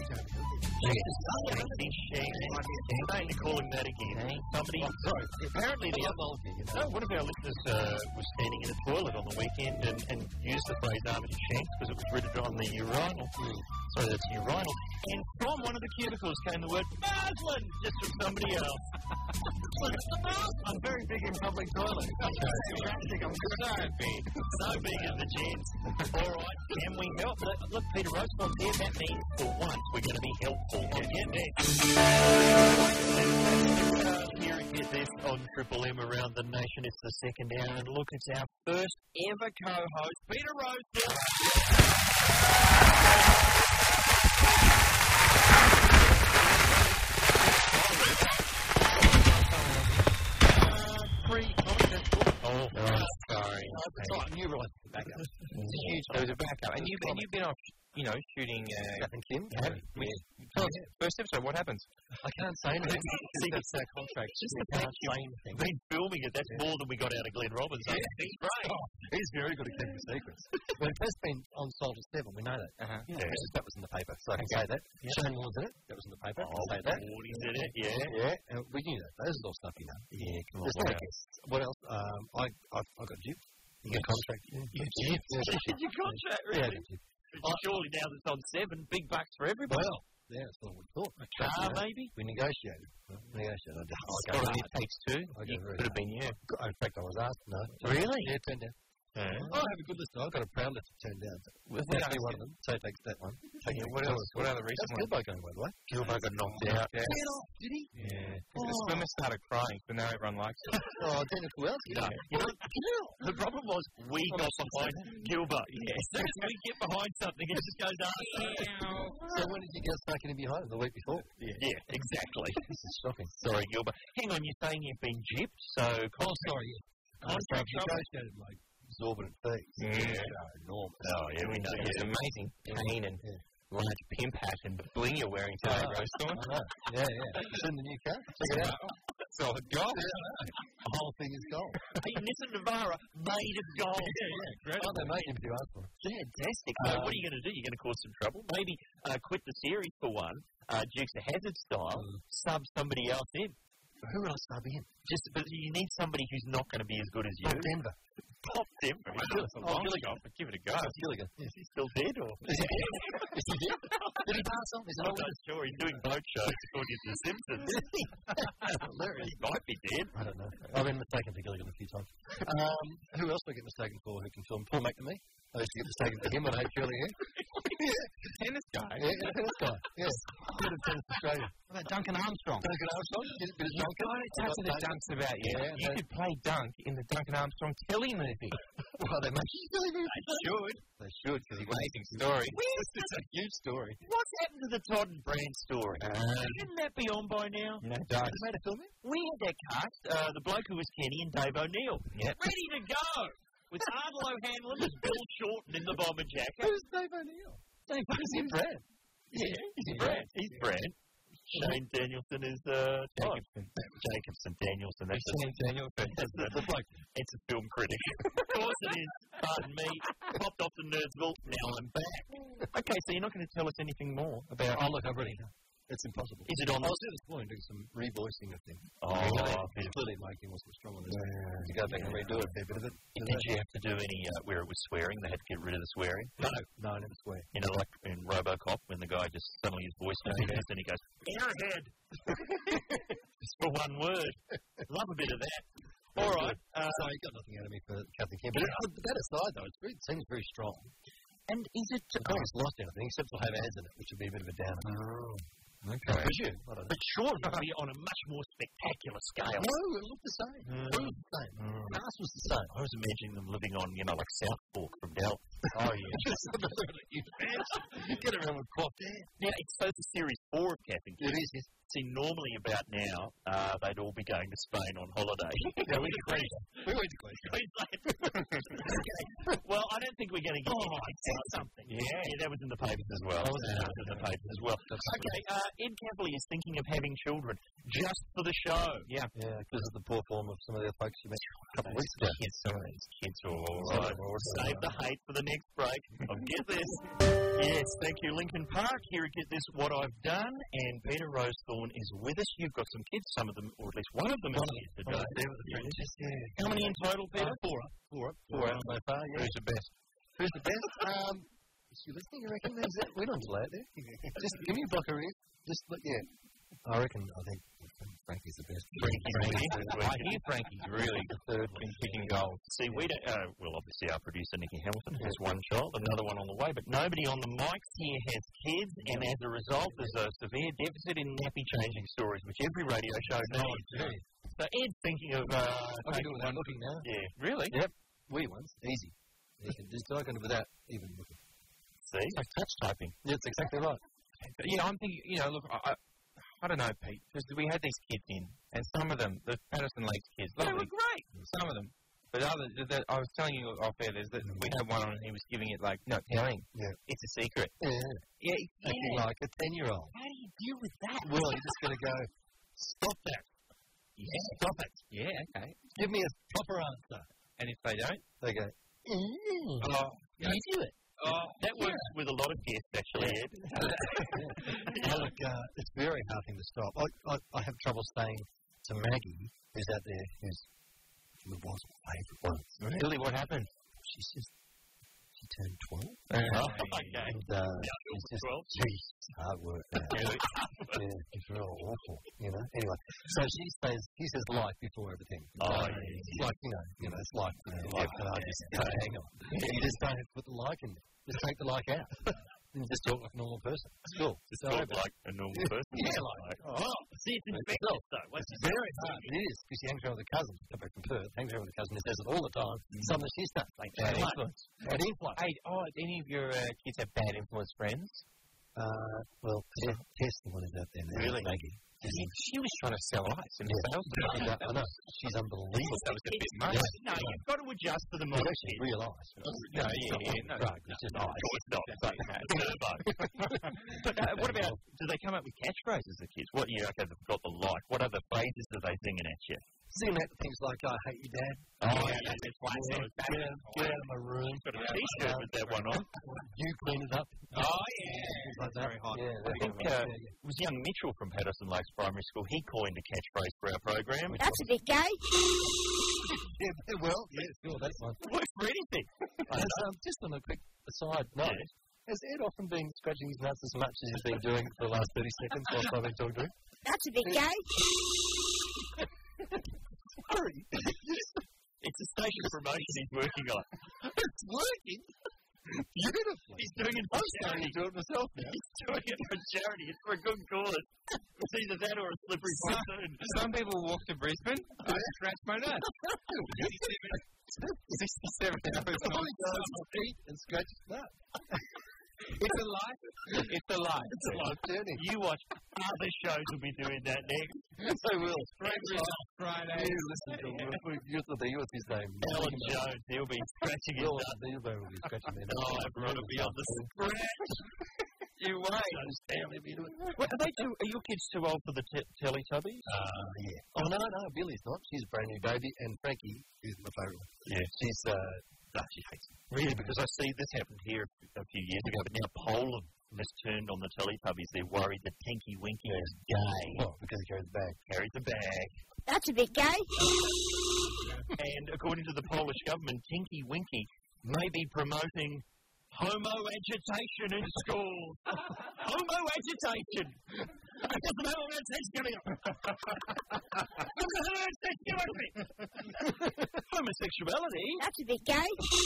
B: thank you calling that again. Somebody, sorry. Apparently the other, one of our listeners was standing in a toilet on the weekend and used the phrase Armitage Shanks because it was written on the urinal. So that's urinal. And from one of the cubicles came the word Maslin, just from somebody else. I'm very big in public toilets. I'm so big. So big in the gents. All right, can we help? Look, Peter Rosethorn's here. That means for once we're going to be helpful. I'll get there. Here and get this on Triple M around the nation. It's the second hour. And look, it's our first ever co-host, Peter Rosethorn. Oh, sorry. It's not new release. Backup. It's huge. There was a backup. And you've been off, shooting Jeff and Kim. Tell us, first episode, what happens? I can't say anything. See, that's our contract. Just the fact you've been filming it, that's more than we got out of Glenn Robbins. Yeah. He's great. He's very good at keeping secrets. Well, it has been on Soldier 7, we know that. That was in the paper, so I can say that. Shane Ward's in it, that was in the paper. I can say that. Ward's in it, yeah. And we knew that. Those are all stuff you know. Yeah, come on. There's no guess. What else? I got Jib. You got contract. You Jib? Your contract, really? Yeah, surely now that it's on 7, big bucks for everybody. Well, yeah, that's what we thought. A car, maybe? We negotiated. It takes 2. Could have been you. In fact, I was asked. No. Really? Yeah, turned down. I have a good list. I've got a proud list to turn down. Was that one of them? So takes that one. What else? What other recent ones? Gilbo going, by the way. Gilbo got knocked out. Get off, did he? Yeah. The swimmer started crying, but now everyone likes it. Dennis, who else? The problem was we got behind Gilbo. Yeah. As soon as we get behind something, it just goes on. So when did you get stuck in behind? The week before? Yeah, exactly. This is shocking. Sorry, Gilbo. Hang on, you're saying you've been gypped, so... Oh, sorry, yeah. Contract negotiated, like... exorbitant fees. Enormous. Oh, yeah, we know. It's amazing pain and large pimp hat and bling you're wearing today, Rosethorn. Yeah. It's in the new car. Check it out.
D: solid gold.
M: The whole thing is gold.
B: Hey, Nissan Navara made of gold.
M: Great. Oh, they made him do us for it.
B: Fantastic. So what are you going to do? You're going to cause some trouble? Maybe quit the series for one, Dukes of Hazzard style, sub somebody else in.
M: Who would I sub in?
B: But you need somebody who's not going to be as good as you.
M: Pop Denver.
B: Pop Denver.
M: Gilligan.
B: Give it a go.
M: Gilligan.
B: Is he still dead? Or?
M: Is he dead? Is he dead? Did he pass on?
B: I'm not sure. He's doing boat shows according to The Simpsons. He might be dead.
M: I don't know. I've been mistaken for Gilligan a few times. Who else do I get mistaken for who can film? Paul McNamee. I used to get mistaken for him when I had curly hair.
D: Tennis guy.
M: Yeah, tennis guy. Yes. Head of Tennis Australia.
F: What about Duncan Armstrong?
M: Duncan Armstrong? Bit of Duncan.
D: That's the dunks about you.
M: Yeah,
D: you could play Dunk in the Duncan Armstrong telly movie.
M: Well, they make silly movies.
D: They should, because he's amazing story.
M: It's a huge story.
B: What's happened to the Todd and Brand story? Shouldn't that be on by now?
D: No, don't.
M: They made a film?
B: We had that cast, the bloke who was Kenny and Dave O'Neill.
D: Yep.
B: Ready to go! With Ardlo Hanlon as Bill Shorten in the bomber jacket.
M: Who's Dave O'Neill? Is he Brad?
B: Yeah, he's Brad. He's Brad. Shane Danielson is Jacobson Danielson. That's
D: Shane Danielson.
B: The bloke. It's a film critic. Of course it is. Pardon me. Popped off the Nerdsville. Now I'm back. Okay, so you're not going to tell us anything more about...
M: Oh, look, I've already done. It's impossible.
B: Is it on?
M: I was there this morning doing some revoicing of things. Clearly my acting wasn't strong on this. To go back and redo a fair bit of it.
B: Did you have to do any where it was swearing? They had to get rid of the swearing?
M: No, I never swear.
B: You know, like in RoboCop when the guy just suddenly his voice changes and he goes, airhead! Just for one word. Love a bit of that. All right.
M: So you got nothing out of me for Captain Kim. But that aside, though, it seems very strong.
B: And is it...
M: I don't think it's lost anything, except for have ads in it, which would be a bit of a downer.
B: Oh.
M: Okay. I presume. I don't know.
B: But surely on a much more spectacular scale.
M: No, it looked the same. It was the same. The cast was the same.
B: I was imagining them living on, like South Fork from Dell.
M: Oh, yeah. Get around with quaff there.
B: Now, it's so the Series 4 of Captain Kim.
M: It is, yes.
B: See, normally about now, they'd all be going to Spain on holiday.
M: Yeah, we went to
B: Queensland. Okay. Well, I don't think we're going to get something. Yeah, that was in the papers as well. That was in the papers as well. Okay, Ed Capley is thinking of having children just for the show.
M: Yeah, because of the poor form of some of the other folks you mentioned a couple of weeks ago.
B: Some of these kids are all right. Save the hate for the next break. Get this. Yes, thank you, Lincoln Park. Here at Get This, What I've Done. And Peter Rosethorn is with us. You've got some kids, some of them, or at least one of them is here today. How many in total, Peter?
M: Four so far, yeah.
B: Who's the best?
M: Who's the best? Is she listening, you reckon? We don't delay it there. Just give me a block of ears. Just, I think Frankie's the best.
D: I hear Frankie's really the third in kicking goals.
B: See, we don't... well, obviously our producer, Nicky Hamilton, has one child, another one on the way, but nobody on the mics here has kids, and as a result, there's a severe deficit in nappy-changing stories, which every radio show needs. So Ed's thinking of...
M: I can do it without looking now.
B: Yeah. Really?
M: Yep. Wee ones. Easy. You can just do it without even looking.
B: See? It's like touch typing.
M: Yeah, that's exactly right.
D: But, I'm thinking, look, I don't know, Pete, because we had these kids in, and some of them, the Patterson Lakes kids,
B: they were great.
D: Some of them. But others, I was telling you off air, we had one on, and he was giving it not telling.
M: Yeah.
D: It's a secret.
M: Yeah. Acting like a 10-year-old.
B: How do you deal with that?
M: Well, you're just going to go, stop that.
D: Yeah.
M: Stop it.
D: Yeah, okay.
M: Give me a proper answer.
D: And if they don't?
M: They go,
B: you do it. That works with a lot of guests, actually, Ed.
M: Look, it's a very hard thing to stop. I have trouble saying to Maggie, who's out there, who was my favourite once.
D: Really, what happened?
M: She turned 12.
B: Okay.
M: And it's just, geez, hard work. It's real awful, Anyway, so she says like before everything. It's like, it's like, and I just hang on. You just don't have to put the like in there. Just take the like out. And just talk like a normal person. It's cool.
B: Just talk like a normal person? See, it's infectious, though.
M: It's very hard. It is, because she hangs around with her cousin. Come back from Perth. Hangs around with her cousin and says it all the time. Suddenly she starts like bad influence. Bad influence.
D: Hey, any of your kids have bad influence friends?
M: Well, Tess, the one who's out there now.
D: Really?
M: Maggie.
D: She was trying to sell ice in the sales.
M: I know. She's unbelievable.
D: That was a bit much.
B: No, you've got to adjust for the moment.
M: It's actually real ice.
D: No, it's just ice.
M: It's just ice.
B: It's not. But what about, do they come come up with catchphrases, the kids? What, okay, they've got the like. What other phrases are they singing at you?
M: Singing out things like, I hate you, Dad.
B: Oh, yeah, that's classic.
M: Get out of my room.
B: Got a T-shirt with that one on.
M: You clean it up.
B: Oh, yeah.
M: Things like that.
F: Very hot.
M: Yeah,
B: I think it was young Mitchell from Patterson Lakes Primary School. He coined a catchphrase for our program.
A: That's a bit gay.
M: Yeah, well, yeah, sure, that's one.
B: Works for anything.
M: Just on a quick aside note, has Ed often been scratching his nuts as much as he's been doing for the last 30 seconds whilst I've been talking to him?
A: That's a bit gay.
M: Sorry.
B: It's a station promotion he's working on.
M: It's working. Beautifully.
B: He's doing it for charity.
M: Do it myself now.
B: He's doing it for charity. It's for a good cause. It's either that or a slippery spoon.
D: Some people walk to Brisbane. I scratch my nuts. 67 hours
M: eat and scratch his nuts.
D: It's a life. It's a life.
M: It's a life journey.
B: You watch other shows will be doing that next.
M: Yes, I will.
D: Friday.
M: You listen to him. What's his name?
B: Alan Jones. He'll be scratching his nuts.
M: Will be scratching his
B: Oh, everyone will be on the scratch. You wait. What, are your kids too old for the Teletubbies?
M: Yeah. Oh, no, Billy's not. She's a brand new baby, and Frankie is my favourite one.
B: Yeah.
M: She hates it.
B: Really, because I see this happened here a few years ago, but now Poland has turned on the Teletubbies. They're worried that Tinky Winky is gay.
M: Oh, because he carries a bag.
B: Carries a bag.
A: That's a bit gay.
B: And according to the Polish government, Tinky Winky may be promoting homo agitation in schools. Homo agitation. It doesn't matter what that's coming up. Homosexuality.
A: That's a bit gay.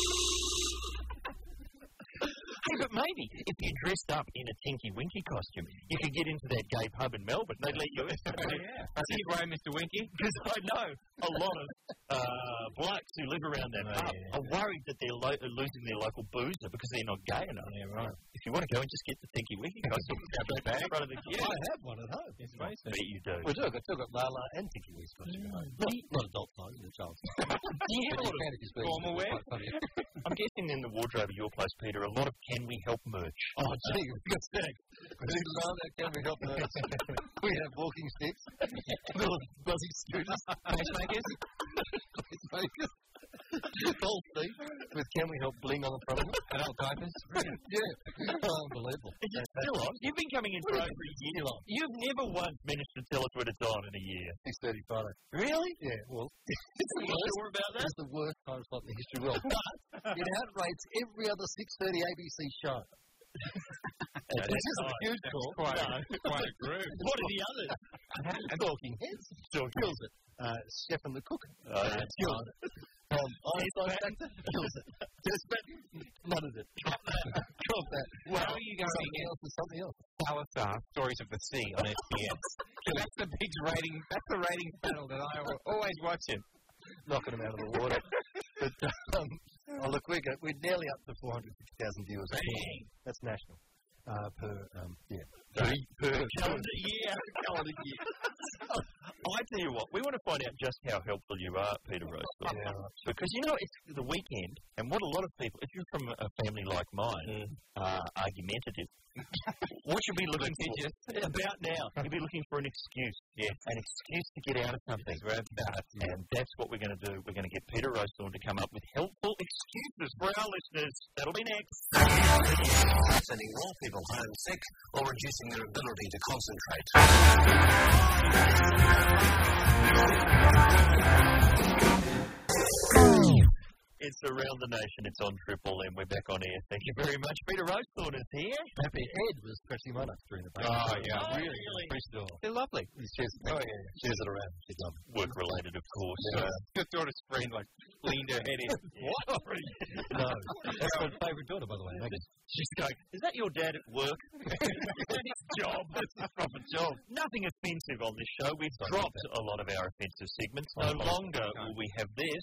B: Hey, but maybe if you dressed up in a Tinky Winky costume, you could get into that gay pub in Melbourne. They'd let you in.
D: I see you right, Mr. Winky.
B: Because I know a lot of blokes who live around that pub are worried that they're losing their local boozer because they're not gay enough.
M: Yeah, right.
B: If you want to go and just get the Tinky Winky costume, grab that bag in front of the kids.
M: I have one at home.
D: It's amazing.
B: Bet you do.
M: We do. I've still got Lala and Tinky Winky costume at home. Not adult size, but child size.
B: Do you have a lot of
D: formal wear?
B: I'm guessing in the wardrobe of your place, Peter, a lot of Can We Help merch.
M: Oh, gee, good thanks. We love that Can We Help merch. We have walking sticks, little buzzy scooters, pacemakers, whole thing with Can We Help bling on the front of it.
D: Adult diapers.
M: Yeah. Unbelievable.
B: Is it still on? You've been coming in for over a year. You've never once managed to tell us when it's on in a year.
M: 6:30 Friday.
B: Really?
M: Yeah, well.
B: Are you sure about that?
M: It's the worst time slot in the history of the world. But it outrates every other 6:30 ABC show. Which is a huge call.
D: Quite a group.
B: What are the others?
M: Talking Heads. Kills it. Chef and the Cook. Kills it. Einstein Factor. Kills it. None of it. Drop that.
D: Well, how are you going
M: to something else?
D: Salazar, Stories of the Sea on SBS. That's the big rating. That's the rating panel that I always watch it.
M: Knocking them out of the water. But, look, we're nearly up to 450,000 viewers. That's national. Per
B: calendar year. I tell you what, we want to find out just how helpful you are, Peter Rose.
M: Yeah.
B: Because, it's the weekend, and what a lot of people, if you're from a family like mine, argumentative, what you'll be looking for about now, you'll be looking for an excuse.
D: Yes.
B: An excuse to get out of something. And that's what we're going to do. We're going to get Peter Rosethorn to come up with helpful excuses for our listeners. That'll be next.
N: Sending more people home sick or reducing their ability to concentrate.
B: It's Around the Nation. It's on Triple M. We're back on air. Thank you very much. Peter Rosethorn is here.
M: Happy Ed was pressing mine up during the break.
B: Oh, yeah. Really?
D: They're lovely.
M: He shares it around. She's lovely.
B: Work-related, of course.
D: Your daughter's friend, leaned her head in.
B: What?
M: No. That's my favourite daughter, by the way, Megan.
B: She's going, is that your dad at work? That's his job. That's his proper job. Nothing offensive on this show. We've dropped a lot of our offensive segments. No longer will we have this.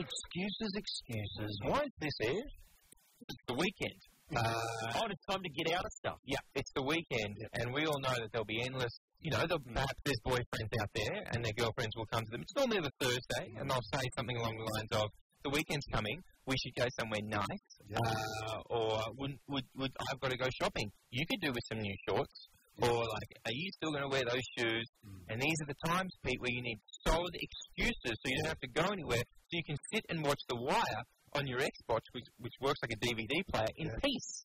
B: Excuses. Why is this aired?
D: It's the weekend.
B: It's time to get out of stuff.
D: Yeah, it's the weekend, and we all know that there'll be endless, perhaps there's boyfriends out there, and their girlfriends will come to them. It's normally the Thursday, and they'll say something along the lines of, the weekend's coming, we should go somewhere nice, or I've got to go shopping. You could do with some new shorts, or are you still going to wear those shoes? And these are the times, Pete, where you need solid excuses, so you don't have to go anywhere, so you can sit and watch The Wire on your Xbox, which works like a DVD player, in peace.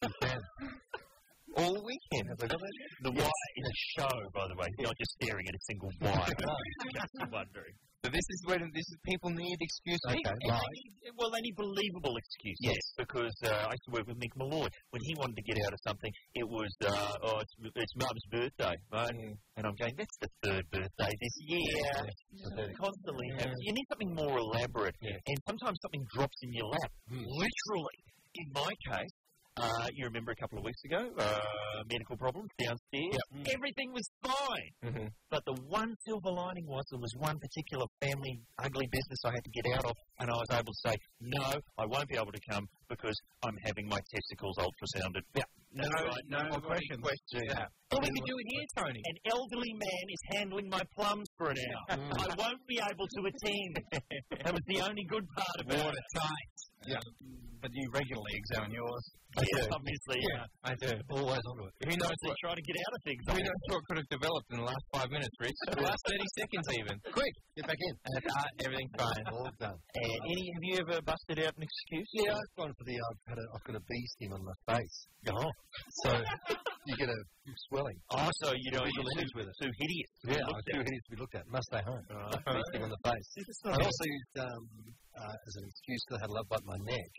D: All weekend.
B: The Wire is a show, by the way. You're not just staring at a single wire. Just wondering.
D: So this is people need excuses.
B: Okay. They need believable excuses. Yes, because I used to work with Mick Malloy. When he wanted to get out of something, it was, it's Mum's birthday, right? And I'm going, that's the third birthday this year. Constantly. You need something more elaborate. And sometimes something drops in your lap. Literally. In my case, you remember a couple of weeks ago, medical problems downstairs. Everything was fine. But the one silver lining was there was one particular family ugly business I had to get out of, and I was able to say, no, I won't be able to come because I'm having my testicles ultrasounded.
F: No more questions.
D: Well, we can do it here, Tony.
B: An elderly man is handling my plums for an hour. I won't be able to attend. That was the only good part of it.
F: Watertight. Yeah. But you regularly examine yours.
B: I do. Obviously,
D: I do.
M: Always onto it.
B: Who knows they're trying to get out of things.
D: Who knows what could have developed in the last 5 minutes, Rich? The last 30 seconds even.
M: Quick, get back in.
D: And everything's fine.
M: All done.
B: And have you ever busted out an excuse?
M: Yeah, I've gone for I've got a bee sting on my face. So you get a swelling.
B: So you don't use with it. Too hideous.
M: Yeah, too hideous to be looked at. Must stay home. Bee sting on the face. I also used as an excuse because I had a love bite in my neck.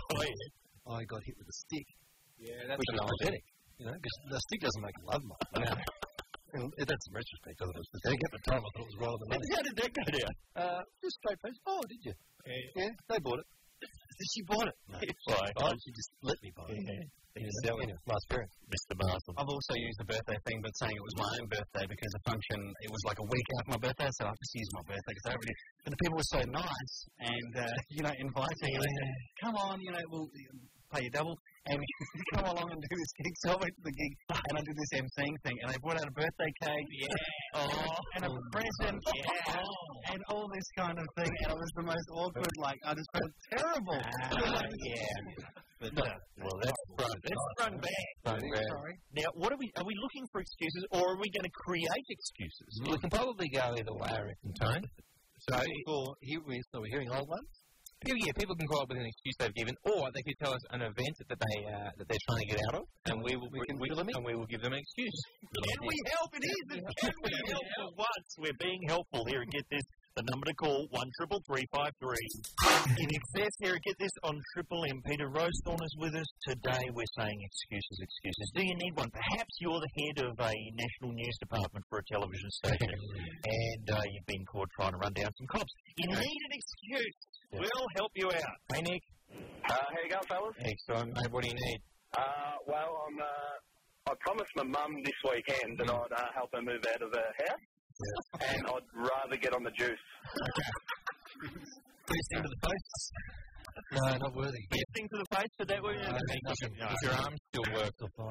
M: I got hit with a stick.
D: Yeah, that's
M: which is pathetic. Because the stick doesn't make a love mark. And that's in retrospect, doesn't it? But at the time, I thought it was right on the money.
B: How did that go down?
M: Just straight face. Oh, did you? Yeah, they bought it. She bought it. No. She just let me buy it. Last parent.
B: Mr. Marsden.
F: I've also used the birthday thing, but saying it was my own birthday because the function, it was like a week after my birthday, so I just used my birthday because I already. But the people were so nice and, inviting, come on, we'll pay you double and come along and do this gig. So I went to the gig and I did this emceeing thing and they brought out a birthday cake and a present and all this kind of thing, and it was the most awkward, I just felt terrible. But
B: that's front bad. Now, are we looking for excuses, or are we going to create excuses?
D: We can probably go either way, I reckon, Tony.
M: So we're hearing old ones?
D: People can call up with an excuse they've given, or they could tell us an event that they're trying to get out of, and we will give them an excuse.
B: Can we help? Can we help for once? We're being helpful here, and get this. The number to call, 1-333-533. It says here, get this on Triple M. Peter Rowsthorne is with us. Today we're saying excuses. Do you need one? Perhaps you're the head of a national news department for a television station, and you've been caught trying to run down some cops. You need an excuse. We'll help you out.
D: Hey, Nick.
J: How you going, fellas?
D: Excellent, mate. What do you need?
J: I promised my mum this weekend that I'd help her move out of her house. And I'd rather get on the juice.
M: First thing to the face? No, not worthy.
B: First thing to the face? So that way,
D: does your arm still work?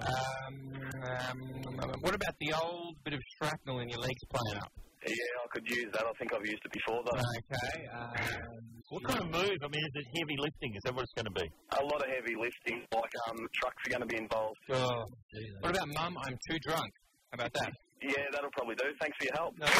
D: What about the old bit of shrapnel in your legs playing up?
J: Yeah, I could use that. I think I've used it before, though.
D: Okay.
B: What kind of move? I mean, is it heavy lifting? Is that what it's going to be?
J: A lot of heavy lifting, like trucks are going to be involved.
D: What about Mum? I'm too drunk. How about that?
J: Yeah, that'll probably do. Thanks for your help.
D: No.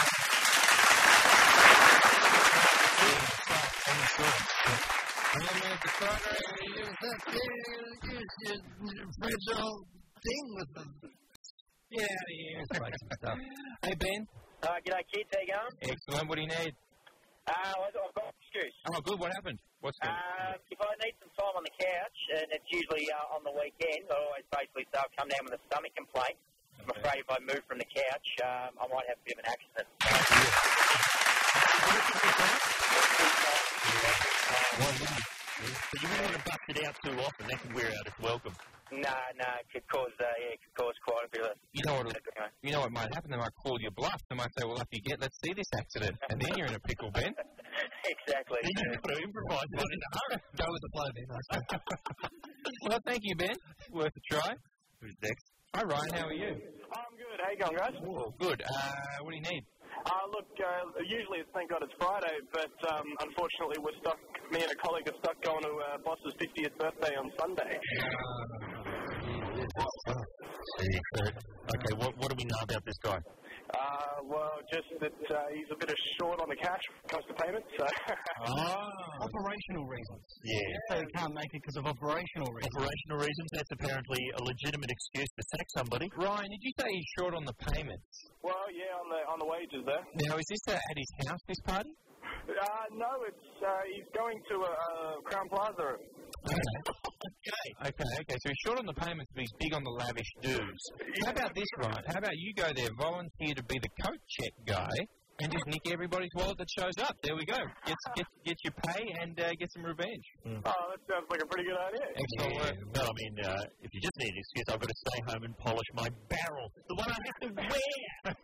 D: Hey, Ben.
O: G'day, kids. How you going?
D: Excellent. What do you need?
O: I've got an excuse.
D: Oh, good. What happened? What's good?
O: If I need some time on the couch, and it's usually on the weekend, I always basically say I'll come down with a stomach complaint. I'm afraid if I move from the couch, I might have a bit of an accident.
B: But you wouldn't want to bust it out too often. That could wear out its welcome.
O: No, it could cause quite a bit of...
D: You know what might happen? They might call your bluff. They might say, well, up you get, let's see this accident. And then you're in a pickle, Ben.
J: Exactly.
B: You've got to improvise one in a hurry.
M: Go with the flow, Ben.
D: Well, thank you, Ben. Worth a try.
B: Who's next?
D: Hi, Ryan. How are you?
K: I'm good. How you going, guys?
D: Oh, good. What do you need?
K: Look, usually it's thank God it's Friday, but unfortunately we're stuck. Me and a colleague are stuck going to Boss's 50th birthday on Sunday.
B: Okay, what do we know about this guy?
K: Well, just that he's a bit of short on the cash when it comes to payments. So.
F: Operational reasons.
B: Yeah.
F: So he can't make it because of operational reasons.
B: Operational reasons, that's apparently a legitimate excuse to sack somebody.
D: Ryan, did you say he's short on the payments?
K: Well, yeah, on the wages there.
D: Now, is this at his house, this party?
K: No, it's he's going to Crown Plaza.
D: Okay. So he's short on the payments, but he's big on the lavish dues. How about this, Ryan? How about you go there, volunteer to be the coat check guy, and just nick everybody's wallet that shows up? There we go. Get your pay and get some revenge.
K: Oh, that sounds like a pretty good idea.
D: Excellent work.
B: Well, I mean, if you just need an excuse, I've got to stay home and polish my barrel. The one I have to wear.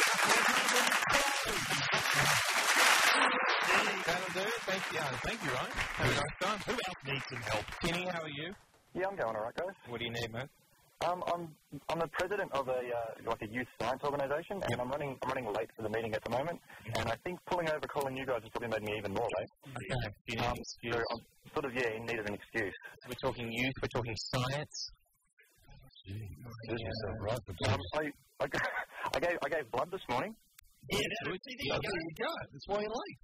D: That'll do it. Thank you, Ryan. Have a nice time.
B: Who else needs some help?
D: Kenny, how are you?
I: Yeah, I'm going all right, guys.
D: What do you need, mate?
I: I'm the president of a youth science organisation, and I'm running late for the meeting at the moment. And I think pulling over calling you guys has probably made me even more late.
D: Okay. You need an excuse.
I: So I'm sort of in need of an excuse.
D: We're talking youth. We're talking science.
I: I gave blood this morning.
B: Yeah,
M: there you go. That's why you're late.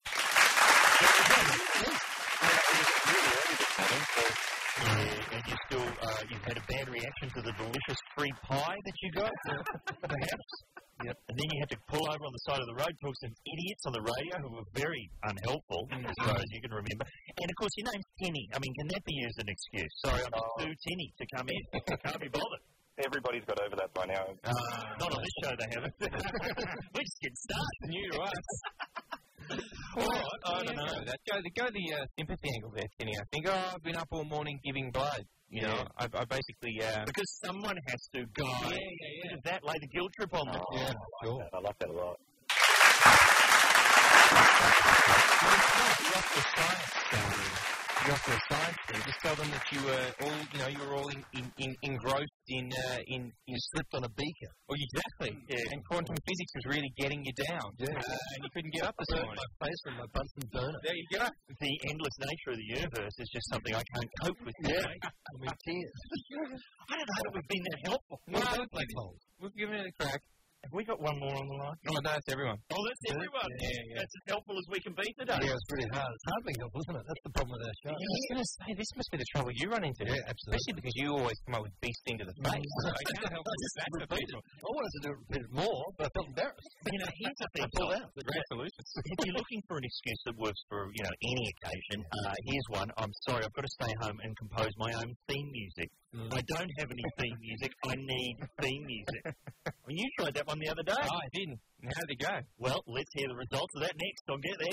B: And you've had a bad reaction to the delicious free pie that you got, perhaps? Yep. And then you had to pull over on the side of the road, talk to some idiots on the radio who were very unhelpful, as far as you can remember. And, of course, your name's Tinny. I mean, can that be used as an excuse? Sorry, I'm too tinny to come in. I can't be bothered.
I: Everybody's got over that by now.
B: Not on this show, they haven't. We're just getting started.
D: New to us. I don't know. Go the sympathy angle there, Kenny. I think, I've been up all morning giving blood. You know, I basically...
B: Because someone has to go. Yeah. Does that lay the guilt trip on them?
D: Yeah, sure.
I: I like that a lot.
D: You offer a science thing. Just tell them that you were all engrossed in
M: you slipped on a beaker.
D: Well, exactly. Yeah. And quantum physics was really getting you down.
M: Yeah.
D: And you couldn't get up this morning.
M: My face from my Bunsen burner.
D: There you go.
B: The endless nature of the universe is just something I can't cope with.
M: Yeah. I mean, tears.
B: I don't know that we've been that helpful.
D: We've given it a crack.
B: Have we got one more on the line?
D: Oh, no, that's everyone.
B: Oh, that's everyone.
D: Yeah.
B: That's as helpful as we can be today.
M: Yeah, it's pretty hard. It's hard being helpful, isn't it? That's the problem with our show.
D: I was going to say, this must be the trouble you run into.
M: Yeah, absolutely.
D: Especially because you always come up with beast thing to the face. So I can't help but that for people.
M: I wanted to do it a bit more, but I felt embarrassed.
B: Here's the thing.
D: Great solutions.
B: If you're looking for an excuse that works for, any occasion, here's one. I'm sorry, I've got to stay home and compose my own theme music. I don't have any theme music. I need theme music. Well, you tried that one the other day.
D: Oh, I didn't. How'd it go?
B: Well, let's hear the results of that next. I'll get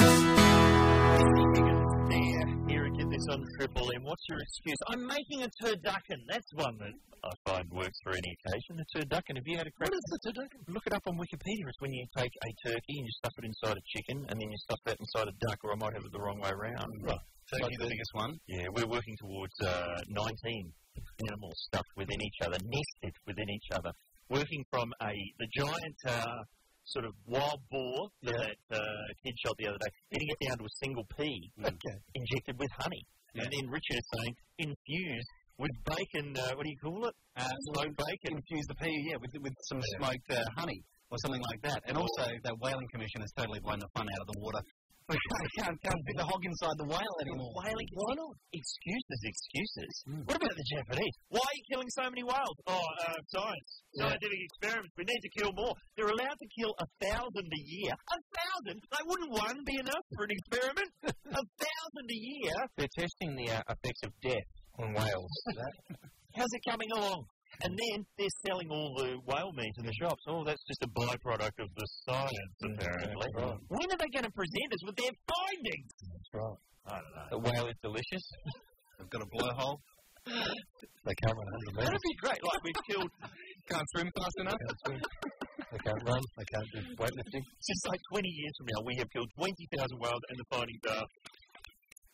B: there. Here and get this on Triple M. What's your excuse? I'm making a turducken. That's one that I find works for any occasion. A turducken. Have you had a crack?
M: What is the turducken?
B: Look it up on Wikipedia. It's when you take a turkey and you stuff it inside a chicken, and then you stuff that inside a duck, or I might have it the wrong way around.
M: Right.
B: Turkey's the biggest one. Yeah, we're working towards 19 animals stuffed within each other, nested within each other. Working from the giant sort of wild boar that kid shot the other day, getting it down to a single pea injected with honey. Yeah. And then Richard is saying infused with bacon, what do you call it? Smoked bacon.
F: Infuse the pea, with some smoked honey or something like that. And also, the Whaling Commission has totally blown the fun out of the water. We can't fit the hog inside the whale anymore.
B: Whaling? Why not? Excuses. What about the Japanese? Why are you killing so many whales? Science. Scientific experiments. We need to kill more. They're allowed to kill 1,000 a year. 1,000? Like, wouldn't one be enough for an experiment? 1,000 a year?
D: They're testing the effects of death on whales.
B: How's it coming along? And then they're selling all the whale meat in the shops. Oh, that's just a byproduct of the science, apparently. Right. When are they going to present us with their findings?
M: That's right.
B: I don't know.
D: The whale is delicious.
F: They've got a blowhole.
M: They can't run 100 metres.
B: That'd be great. Like, we've killed...
D: Can't swim fast enough.
M: They can't run. They can't do weightlifting.
B: Just like 20 years from now, we have killed 20,000 whales, and the findings are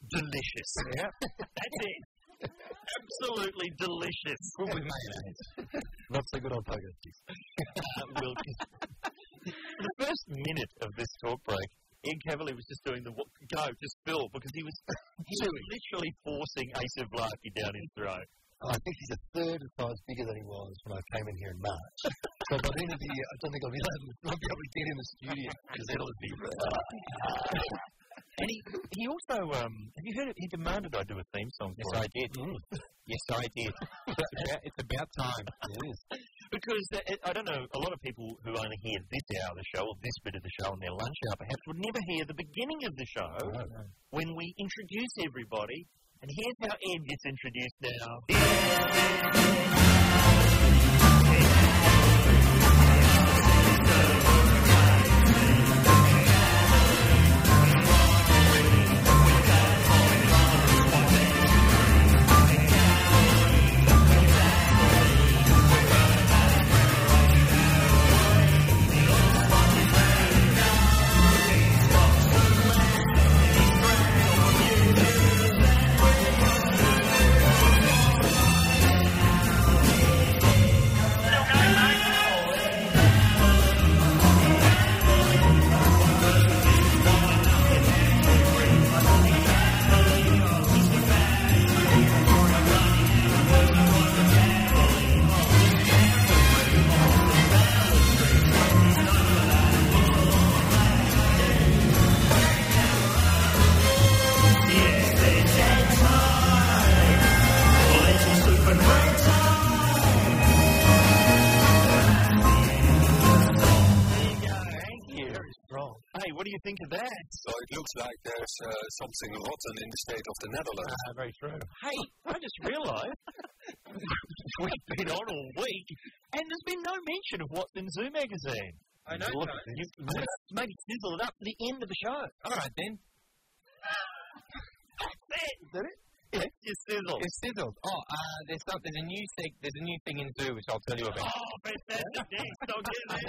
B: delicious.
D: Yeah.
B: That's it. Absolutely delicious.
D: Good with mayonnaise.
M: Not so good on pogo sticks.
B: For the first minute of this talk break, Ian Cavalier was just doing the just Phil, because he was literally forcing Asa Vlaki down his throat.
M: I think he's a third the size bigger than he was when I came in here in March. So by the end of the year, I don't think I'll be able to get in the studio because it'll be.
B: And he also, have you heard it? He demanded I do a theme song for him.
D: I did. Yes, I did. It's about time.
M: It is.
B: Because, I don't know, a lot of people who only hear this hour of the show, or this bit of the show on their lunch hour, perhaps would never hear the beginning of the show when we introduce everybody. And here's how Ed gets introduced now. Hey, what do you think of that?
G: So it looks like there's something rotten in the state of the Netherlands.
B: Very true. Hey, I just realised we've been on all week and there's been no mention of what's in Zoo magazine.
D: I know.
B: Maybe sizzle it up for the end of the show.
D: All right, then.
B: That's it. Is that it? Yeah, it's sizzled.
D: It's sizzled. Oh, there's a new thing in Zoo which I'll tell you about.
B: Oh, fantastic. Thanks. I'll get there.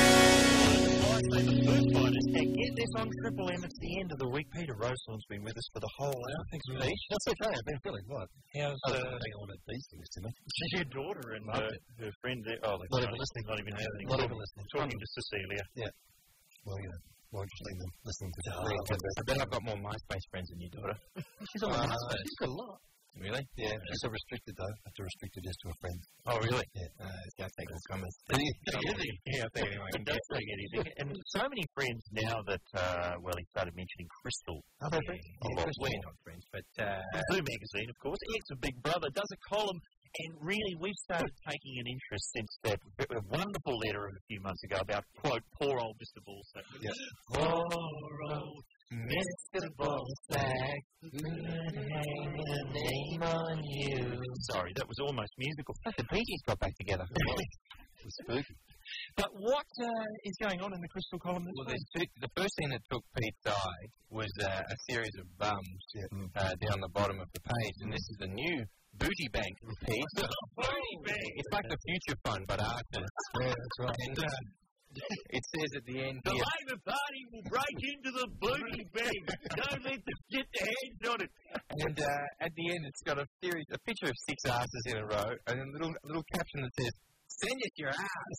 B: The first part is, and get this on Triple M. It's the end of the week. Peter Roseland's been with us for the whole hour. Thanks, Pete.
M: That's okay. I've been feeling good.
B: How's
M: hang on about these things to me.
B: your daughter and her friend there? Oh,
M: not even listening.
B: Not even listening.
M: Not even listening.
B: Talking to Cecilia.
M: Yeah. Well, you know. More interesting than listening to
D: I bet I've got more MySpace friends than your daughter.
B: She's on MySpace. She's got a lot.
D: Really?
M: Yeah, she's so restricted though. I have to restrict it just to a friend.
D: Oh, really?
M: Yeah.
D: I'll take all comers.
B: Yeah, I'll take anything. Don't take anything. And so many friends now that, he started mentioning Crystal.
M: Are they friends?
D: We're not friends, but...
B: Zoo magazine, of course. It's a Big Brother, does a column. And really, we've started taking an interest since that wonderful letter of a few months ago about, quote, poor old Mr. Ballsack.
M: Yeah.
B: Poor old Mr. Ballsack, hang a name on you. Sorry, that was almost musical.
D: The Peaches got back together.
M: It's spooky.
B: But what is going on in the Crystal column this week?
D: The first thing that took Pete's eye was a series of bums down the bottom of the page, and this is a new booty bank piece.
B: Booty bank!
D: It's like the Future Fund, but artists.
M: Yeah, that's right.
D: And it says at the end
B: the
D: here...
B: Labor Party will break into the booty bank. Don't let them get their hands on it.
D: And at the end, it's got a picture of 6 asses in a row, and a little caption that says, "Send us your ass."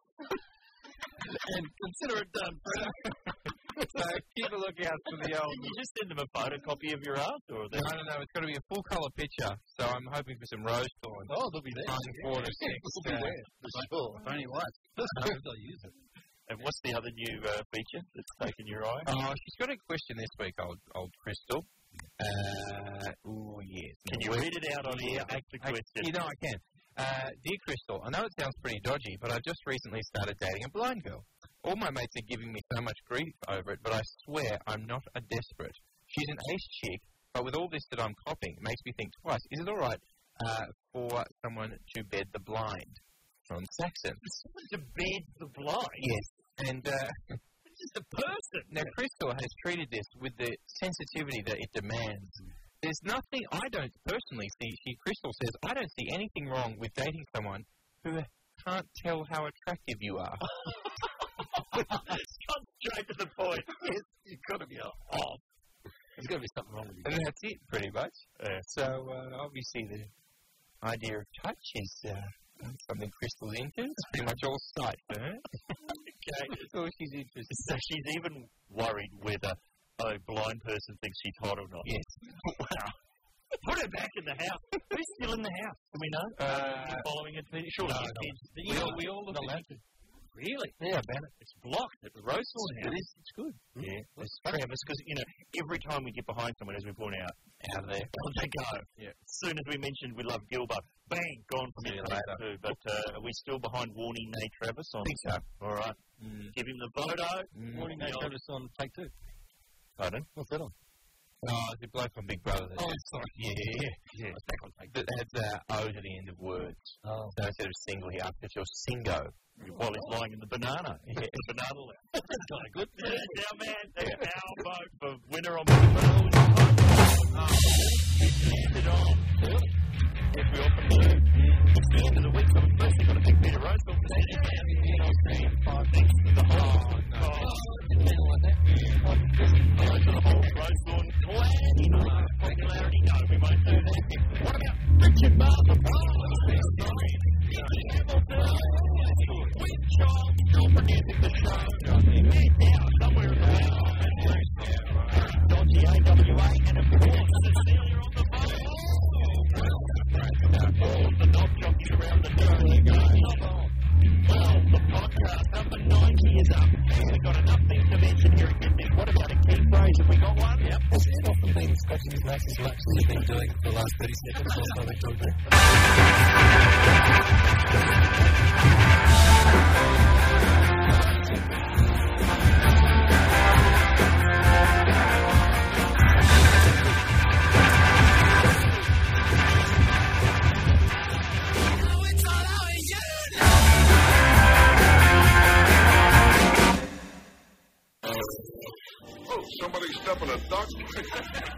B: And consider it done, Fred.
D: So keep a lookout for the old...
B: You just send them a photocopy of your ass? Or
D: no, it's got to be a full colour picture, so I'm hoping for some rose thorns.
M: Oh, they'll be there.
D: 4 to 6.
M: They'll be there, for sure.
F: If only was.
M: They'll use it.
B: And what's the other new feature that's taken your eye?
D: Oh, she's got a question this week, old Crystal. Yes.
B: Can you read it out on here? Ask the question.
D: You know I can. Dear Crystal, I know it sounds pretty dodgy, but I just recently started dating a blind girl. All my mates are giving me so much grief over it, but I swear I'm not a desperate. She's an ace chick, but with all this that I'm copying, it makes me think twice. Is it all right for someone to bed the blind? From Saxon.
B: To bed the blind?
D: Yes. And
B: it's just a person.
D: Now, Crystal has treated this with the sensitivity that it demands. There's nothing I don't personally see. Crystal says, I don't see anything wrong with dating someone who can't tell how attractive you are.
B: Come straight to the point. Yes, you've got to be off.
M: There's got to be something wrong with you.
D: And that's it, pretty much. So, obviously, the idea of touch is something Crystal's into. It's pretty much all sight for her.
B: Okay.
D: That's all she's interested.
B: So she's even worried whether a blind person thinks she's hot or not.
D: Yes.
B: Wow. Put her back in the house. Who's still in the house? Do we know? Following it? Sure.
D: No.
B: We all look at it. Really?
D: Yeah, man.
B: It's blocked at the Rosethorn house.
D: It is. It's good.
B: Yeah. It's Travis, because, every time we get behind someone, as we point out,
D: out of there.
B: They go. Yeah. As soon as we mentioned we love Gilbert, bang, gone from his later too. But are we still behind Warning Nate Travis on?
D: I think so.
B: All right. Give him the photo.
M: Warning Nate Travis on take 2.
B: Pardon?
M: What's that on?
D: Oh, it's a bloke from Big Brother.
M: Sorry.
D: Yeah. Back on take 2. That has O to the end of words.
M: Oh.
D: So instead of single, he asked if you're singo.
B: While he's lying in the banana.
D: Yeah.
B: The banana left.
M: That's kind of good.
B: That's our man. That's our vote for winner on Big Brother. Handed on. As we often do. It's the end of the week, so first we've got to pick Peter Rosethorn. Thanks to the whole Rosethorn clan. Popularity, no, we won't do that. What about Richard Martin? With John still producing the show. Now, somewhere in the house. Dodgy AWA, and of course, Cecilia on the phone. All the knob jockeys around the door. Well, the podcast number 90 is up. We've got enough things to mention here at Gibney. What about a key phrase? Have we got one? Yep.
M: Has Ed often been scratching his legs as much as he's been doing for the last 30 seconds or so they talked about?
E: Oh, somebody stepping a duck?